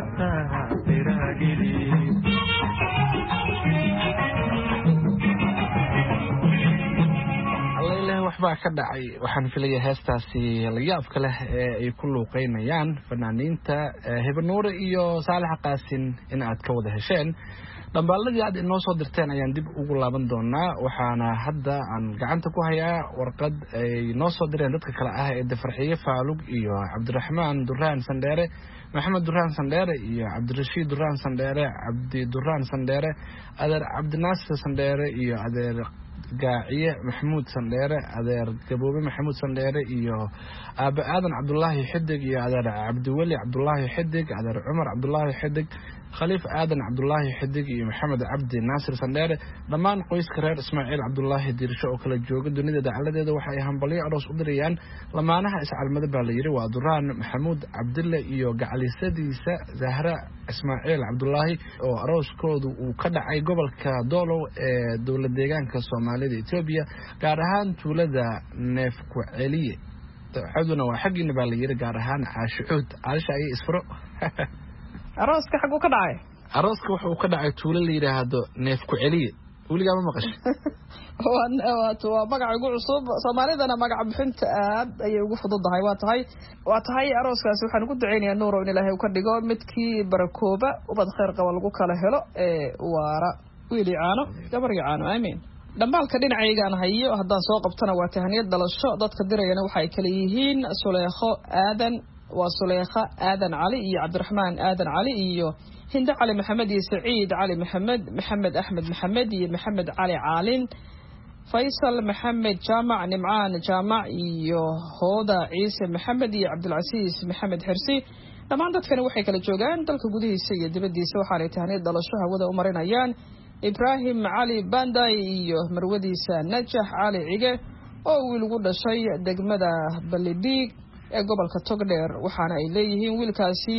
Speaker 1: waxbaa ka dhacay waxaan filayaa heestaasi la yaabka leh ee ay ku luuqeynayaan fanaaniinta Hibanuure iyo Saalax Qaasin in aad ka wada hesheen dhambaaladii aad inoo soo dirteen ayaan dib ugu laaban doonaa waxaana hadda aan gacanta ku hayaa warqad ay noo soo direen dadka kale ah ee Farxiye Faalug iyo Cabdiraxmaan Duraan Sandheere Maxamed Duraan Sandheere iyo Cabdirashiid Duraan Sandheere Cabdi Duraan Sandheere adeer Cabdinaasir Sandheere iyo adeer gaaciye Maxamuud Sandheere adeer Gaboobe Maxamuud Sandheere iyo Aabe Aadan Cabdullaahi Xidig iyo adeer Cabdiwali Cabdullaahi Xidig adeer Cumar Cabdullaahi Xidig Khaliif Aadan Cabdullaahi Xidig iyo Maxamed Cabdi Naasir Sandheere dhammaan qoyska reer Ismaaciil Cabdullaahi Diirsho oo kala jooga dunida dacaladeeda waxa ay hambalyo aroos u dirayaan lamaanaha iscalmada baa la yiri waa Duraan Maxamuud Cabdille iyo gacalisadiisa Zahra Ismaaciil Cabdullaahi oo arooskoodu uu ka dhacay gobolka Doolow ee dowlad deegaanka Soomaalida Itoobiya gaar ahaan tuulada Neef ku Celiye xaduna waa xaqiina baa la yiri gaar ahaan Caashuud Aisha ay isfuro
Speaker 16: arooska xaq uu ka dhacay
Speaker 1: arooska wuxuu ka dhacay tuulo la yiraahdo Neef ku Celiye weligaa ma maqashay
Speaker 16: waa magac ugu cusub Soomaalidana magac bixinta aad ayay ugu fududahay waa tahay arooskaasi waxaan ugu duceynayaa nuuro in Ilaahay uu ka dhigo midkii barakooba ubad khayr qaba lagu kala helo ee waara wiili caano gabar caano aamin dhambaalka dhinacaygaan hayo haddaan soo qabtana waa tahaniyad dhalasho dadka dirayana waxa ay kala yihiin Suleekha Aadan Cali iyo Cabdiraxmaan Aadan Cali iyo Hinda Cali Maxamed iyo Saciid Cali Maxamed Axmed Maxamed iyo Maxamed Cali Caalin Faysal Maxamed Jaamac Nimcaan Jaamac iyo Hooda Ciise Maxamed iyo Cabdulcasiis Maxamed Xirsi dhammaan dadkani waxay kala joogaan dalka gudihiisa iyo dibadiisa waxaanay tahniyad dhalasho hawada u marinayaan Ibrahim Cali Banday iyo marwadiisa Najax Cali Cige oo wiil ugu dhashay degmada Balidhiig ee gobolka Togdheer waxaana ay leeyihiin wiilkaasi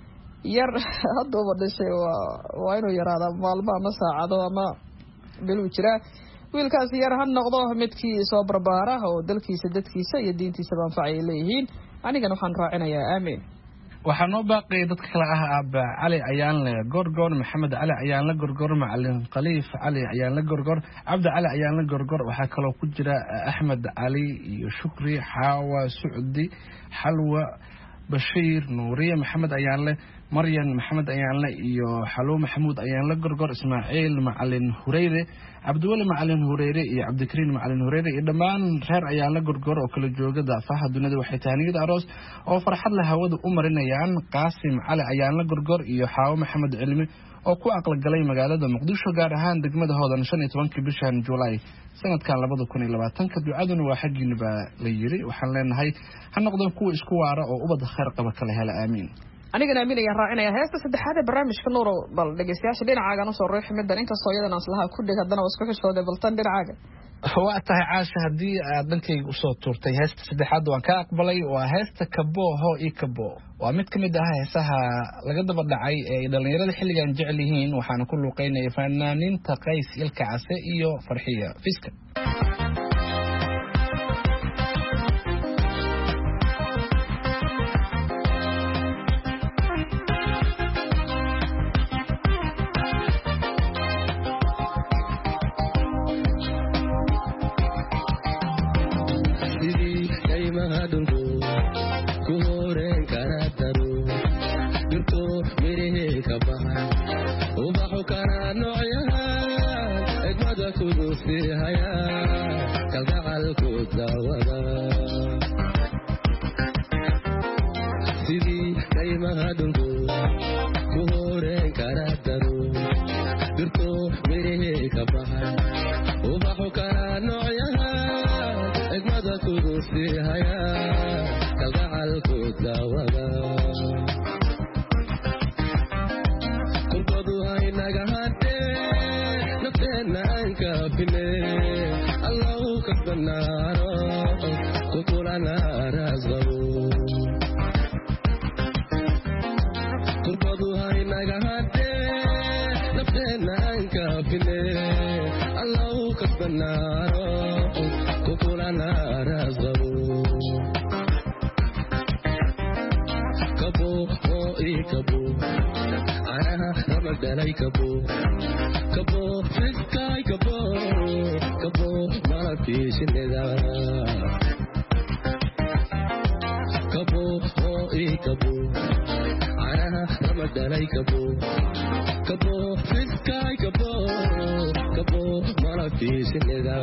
Speaker 16: yar hadda uu dhashay waa inuu yaraado maalmo ama saacado ama biluu jira wiilkaasi yar ha noqdo midkii soo barbaara oo dalkiisa dadkiisa iyo diintiisa anfacay leeyihiin anigana waxaan raacinayaa aamin
Speaker 1: waxaan noo baaqay dadka kale ah Aaba Cali ayaan la gorgor Maxamed Cali ayaan la gorgor Macallin Khaliif Cali ayaan la gorgor Cabdi Cali ayaan la gorgor waxa kale oo ku jira Axmed Cali iyo Shukri Xaawa Suudi Xalwa Bashiir Nuuriye Maxamed ayaan la Maryan Maxamed ayaan la iyo Xalwa Maxamuud ayaan la gorgor Ismaaciil Macallin Hureyre Cabdiwali Macallin Hureyre iyo Cabdikariin Macallin Hureyre iyo dhammaan reer ayaan la gorgor oo kala jooga daafaha dunida waxay taaniyada aroos oo farxad la hawada u marinayaan Qaasim Cali ayaan la gorgor iyo Xaawo Maxamed Cilmi oo ku aqal galay magaalada Muqdisho gaar ahaan degmada Hoodan 15 bishan July sanadkan 2020 ducaduna waa xaqiina baa la yiri waxaan leenahay ha noqdon kuwa isku waara oo ubad khayr qaba kala hela aamin
Speaker 16: anigana aamin ayaan raacinaya heesta saddexaad ee barnaamijka nuuro bal dhageystayaasha dhinacaaga soo ruux midan inkastoo iyadana aslaha ku dhig hadana isku xishooday baltan dhinacaaga
Speaker 1: waa tahay Caasha hadii aad dhankayga u soo tuurtay heesta saddexaad waan ka aqbalay waa heesta Kabo ho i Kabo waa mid kamid ah heesaha laga daba dhacay ee dhalinyarada xilligan jecel yihiin waxaana ku luuqeynaya fanaaniinta Qays Ilka Case iyo Farxiya Fiska
Speaker 17: Kabo
Speaker 18: dalay kabo kabo fiskay kabo kabo malabkii shinnida kabo oo ii kabo canaha rama dalay kabo kabo fiskay kabo kabo malabkii shinnida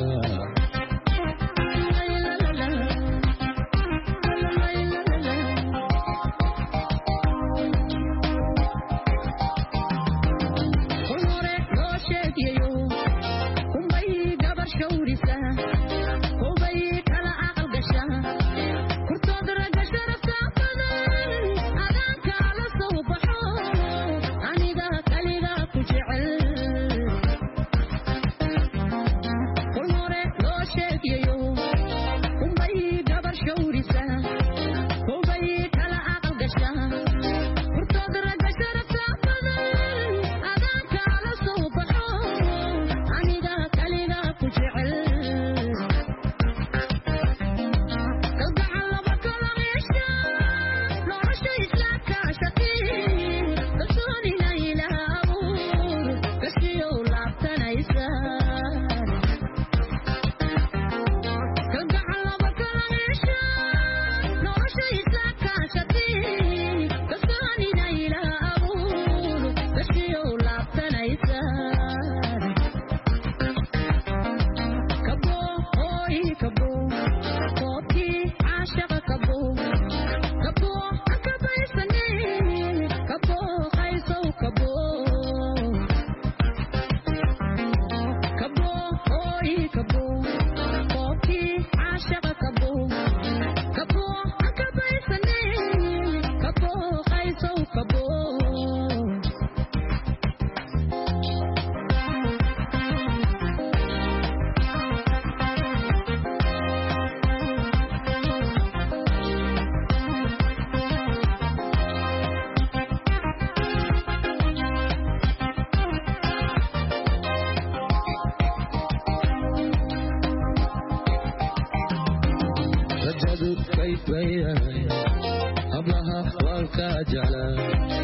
Speaker 18: hablaha waan kaa jeclaa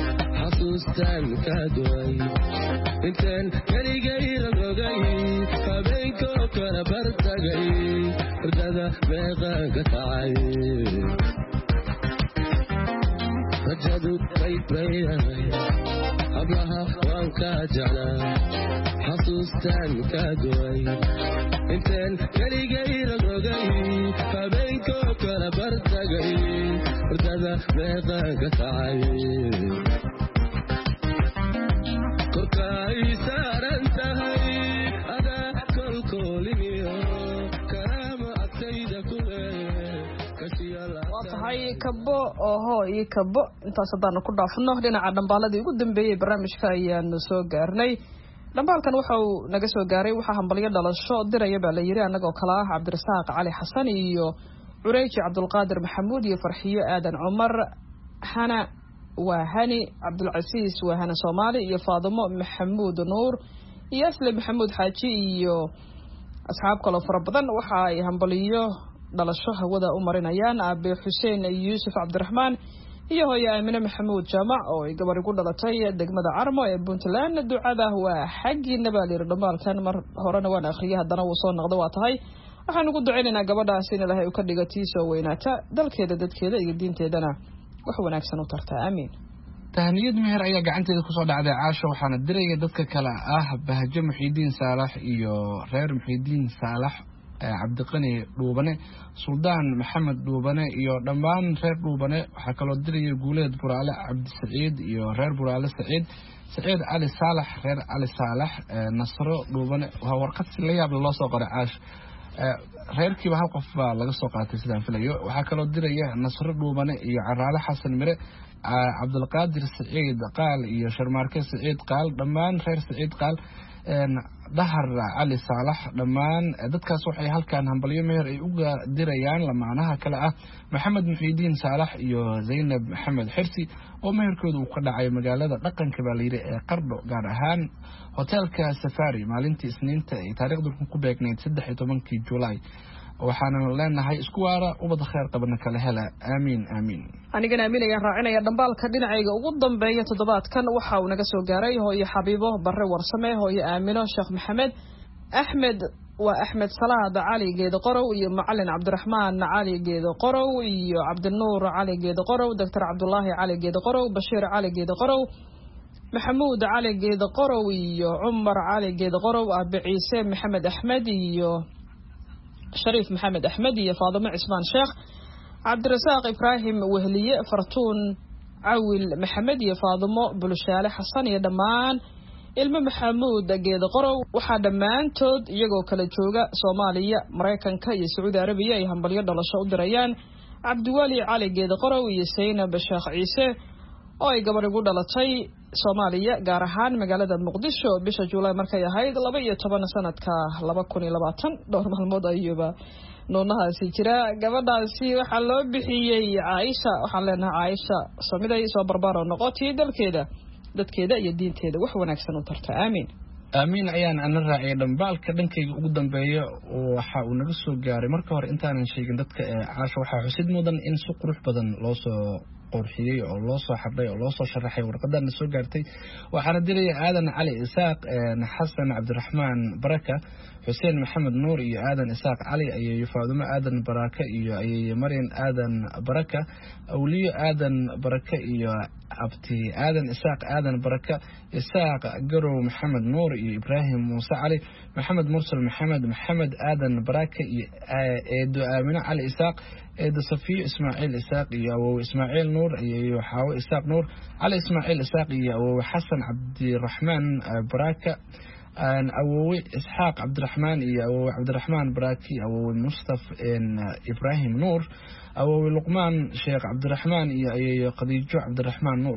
Speaker 18: xasuustaan kaa duway intaan keligay ragogay habeenkoo kala bartagay hurdada meeqaan ka kacay rajadu kaydbayahay hablaha waan kaa jeclaa xasuustaan kaa duway intaan keligay ragogay habeenkoo kala bartagay hurdada meeqaan ka kacay korkaay saaran tahay adaa kolkooliniyo karaama agtayda kule
Speaker 16: waa tahay kabo oho iyo kabo intaas haddaanu ku dhaafno dhinaca dhambaaladii ugu dambeeyey barnaamijka ayaanu soo gaarnay dhambaalkan waxa uu naga soo gaaray waxaa hambalyo dhalasho diraya baa la yidhi annagoo kale ah cabdirasaaq cali xasan iyo cureyji cabdulqaadir maxamuud iyo farxiyo aadan cumar hana waa hani cabdulcasiis waa hana soomaali iyo faadimo maxamuud nuur iyo asle maxamuud xaaji iyo asxaab kaloo fara badan waxa ay hambalyo dhalasho hawada u marinayaan aabe xuseen yuusuf cabdiraxmaan iyo hooyo aamine maxamuud jaamac oo ay gabar igu dhalatay degmada carmo ee puntland ducada waa xaggiina baa layidhi dhambaalkan mar horena waan akhriyay haddana wuu soo noqdo waa tahay waxaan ugu ducaynaynaa gabadhaas in ilaahay uu ka dhigo tii soo weynaata dalkeeda dadkeeda iyo diinteedana wax wanaagsan u tarta aamiin
Speaker 1: tahniyad meher ayaa gacanteeda kusoo dhacday caasho waxaana diraya dadka kale ah bahjo muxiidiin saalax iyo reer muxiidiin saalax cabdiqani dhuubane suldaan maxamed dhuubane iyo dhammaan reer dhuubane waxaa kaloo diraya guuleed buraale cabdisaciid iyo reer buraale saciid cali saalax reer cali saalax nasro dhuubane waa warqad si la yaab loo soo qoray caash reerkiiba hal qof baa laga soo qaatay sidaan filayo waxaa kaloo diraya nasro dhuubane iyo caraale xasan mire cabdulqaadir saciid qaal iyo sharmaarke saciid qaal dhammaan reer saciid qaal dahar cali saalax dhammaan dadkaas waxay halkan hambalyo meher ay uga dirayaan lamaanaha kale ah maxamed muxiidiin saalax iyo zaynab maxamed xirsi oo meherkooda uu ka dhacay magaalada dhaqanka baa layidhi ee qardho gaar ahaan hoteelka safari maalintii isniinta ay taariikhdu ku beegnayd 13 July waxaana leenahay isku waara ubad khayr qabana kala hela aamiin aamiin
Speaker 16: anigana aamin ayaan raacinaya dhambaalka dhinacayga ugu dambeeya toddobaadkan waxa uu naga soo gaaray hooyo xabiibo barre warsame hooyo aamino sheekh maxamed axmed waa axmed salaad cali geedo qorow iyo macalin cabdiraxmaan cali geedo qorow iyo cabdinuur cali geedo qorow doctor cabdulaahi cali geedo qorow bashiir cali geedo qorow maxamuud cali geedo qorow iyo cumar cali geedo qorow aabe ciise maxamed axmed iyo shariif maxamed axmed iyo faadimo cismaan sheekh cabdirasaaq ibraahim wehliye fartuun cawil maxamed iyo faadimo bulushaale xasan iyo dhammaan ilmo maxamuud geedo qorow waxaa dhammaantood iyagoo kala jooga Soomaaliya Mareykanka iyo Sacuudi Arabiya ay hambalyo dhalasho u dirayaan Cabdiwali Cali geedo qorow iyo Saynab Sheekh Ciise oo ay gabar ugu dhalatay Soomaaliya gaar ahaan magaalada Muqdisho bisha Juulaay markay ahayd 12 sanadka 2020 dhowr maalmood ayuba noonahaasi jira gabadhaasi waxaa loo bixiyay Aisha waxaan leenahay Aisha samiday soo barbaro noqotay dalkeeda dadkeeda iyo diinteeda wax wanaagsan u tarta aamin
Speaker 1: aamin ayaan ana raacay dhambaalka dhankayga ugu dambeeya waxa uu naga soo gaaray marka hore intaanan sheegin dadka ee caasha waxa xusid mudan in si qurux badan loo soo qorxiyay oo loo soo xabray oo loo soo sharaxay warqadan soo gaartay waxaana diray aadan cali isaaq xasan cabdiraxmaan baraka xuseen maxamed nuur iyo aadan isaaq cali iyo faadimo aadan baraka iyo maryan aadan baraka awliyo aadan baraka iyo abti aadan isaaq aadan baraka isaaq garow maxamed nuur iyo ibraahim muuse cali maxamed mursal maxamed aadan baraka iyo eedo aamina cali isaaq eedo safiyo ismaaciil isaaq iyo awow ismaaciil nuur iyo xaawo isaaq nuur cali ismaaciil isaaq iyo awow xasan cabdiraxmaan baraka awow isxaaq cabdiraxmaan iyo awow cabdiraxmaan baraki awow mustaf ibraahim nuur awow luqmaan sheekh cabdiraxmaan iyo qadiijo cabdiraxmaan nuur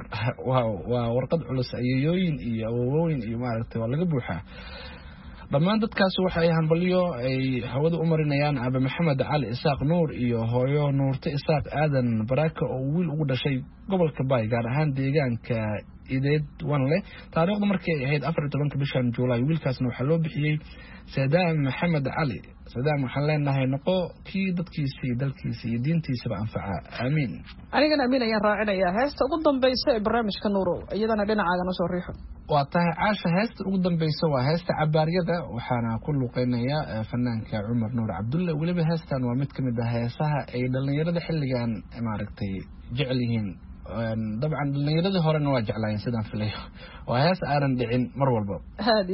Speaker 1: waa warqad culus ayooyin iyo awowooyin iyo maaragtay waa laga buuxaa dhammaan dadkaas waxa ay hambalyo ay hawada u marinayaan aba maxamed cali isaaq nuur iyo hooyo nuurta isaaq aadan baraka oo wiil ugu dhashay gobolka Baay gaar ahaan deegaanka ideed wanle taariikhdu markay ahayd 14 bishan Juulaay wiilkaasna waxa loo bixiyay Saadam Maxamed Cali Saadam waxaan leenahay noqo kii dadkiisa iyo dalkiisa iyo diintiisa anfaca aamin
Speaker 16: anigana aamin ayaan raacinayaa heesta ugu dambaysa ee barnaamijka Nuuro iyadana dhinacaaga soo riixo
Speaker 1: waa tahay caasha heesta ugu dambaysa waa heesta cabaaryada waxaana ku luqeynaya fanaanka Cumar Nuur Cabdulle waliba heestan waa mid kamid ah heesaha ay dhalinyarada xilligan maaragtay jecel yihiin dabcan dhalinyarada horena waa jeclaayeen sidaan filayo waa hees aanan dhicin mar walba
Speaker 16: aad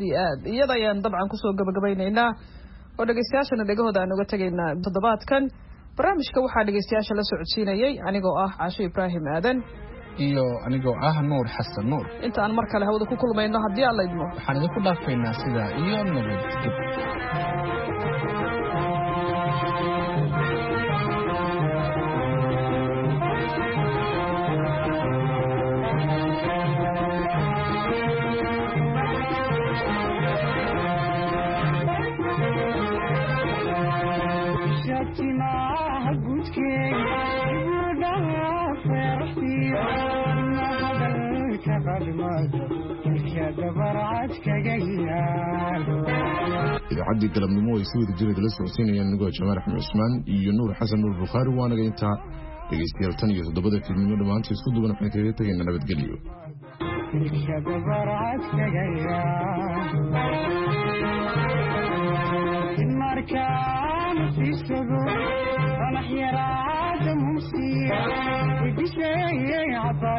Speaker 16: iyada ayaan dabcan kusoo gabagabaynaynaa oo dhegeystayaashana dhegahooda aan uga tegaynaa toddobaadkan barnaamijka waxaa dhegeystayaasha la socodsiinayay anigoo ah Caasho Ibraahim Aadan
Speaker 1: iyo anigoo ah Nuur Xasan Nuur
Speaker 16: inta aan mar kale hawada ku kulmayno haddii alla idmo
Speaker 1: waxaan idinku dhaafaynaa sida iyo nabadgelyo
Speaker 4: idaacadii galabnimo ay si wada jireed la socodsiinayaan anigoo Jamaal Axmed Cusmaan iyo Nuur Xasan Nuur Bukhaari waanaga intaa dhegeystayaal tan iyo 7 fiidnimo dhamaantii isku duwan waxaan kaga tagaynaa nabadgelyo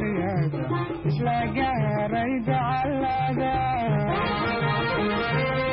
Speaker 17: isla gaaray dacalada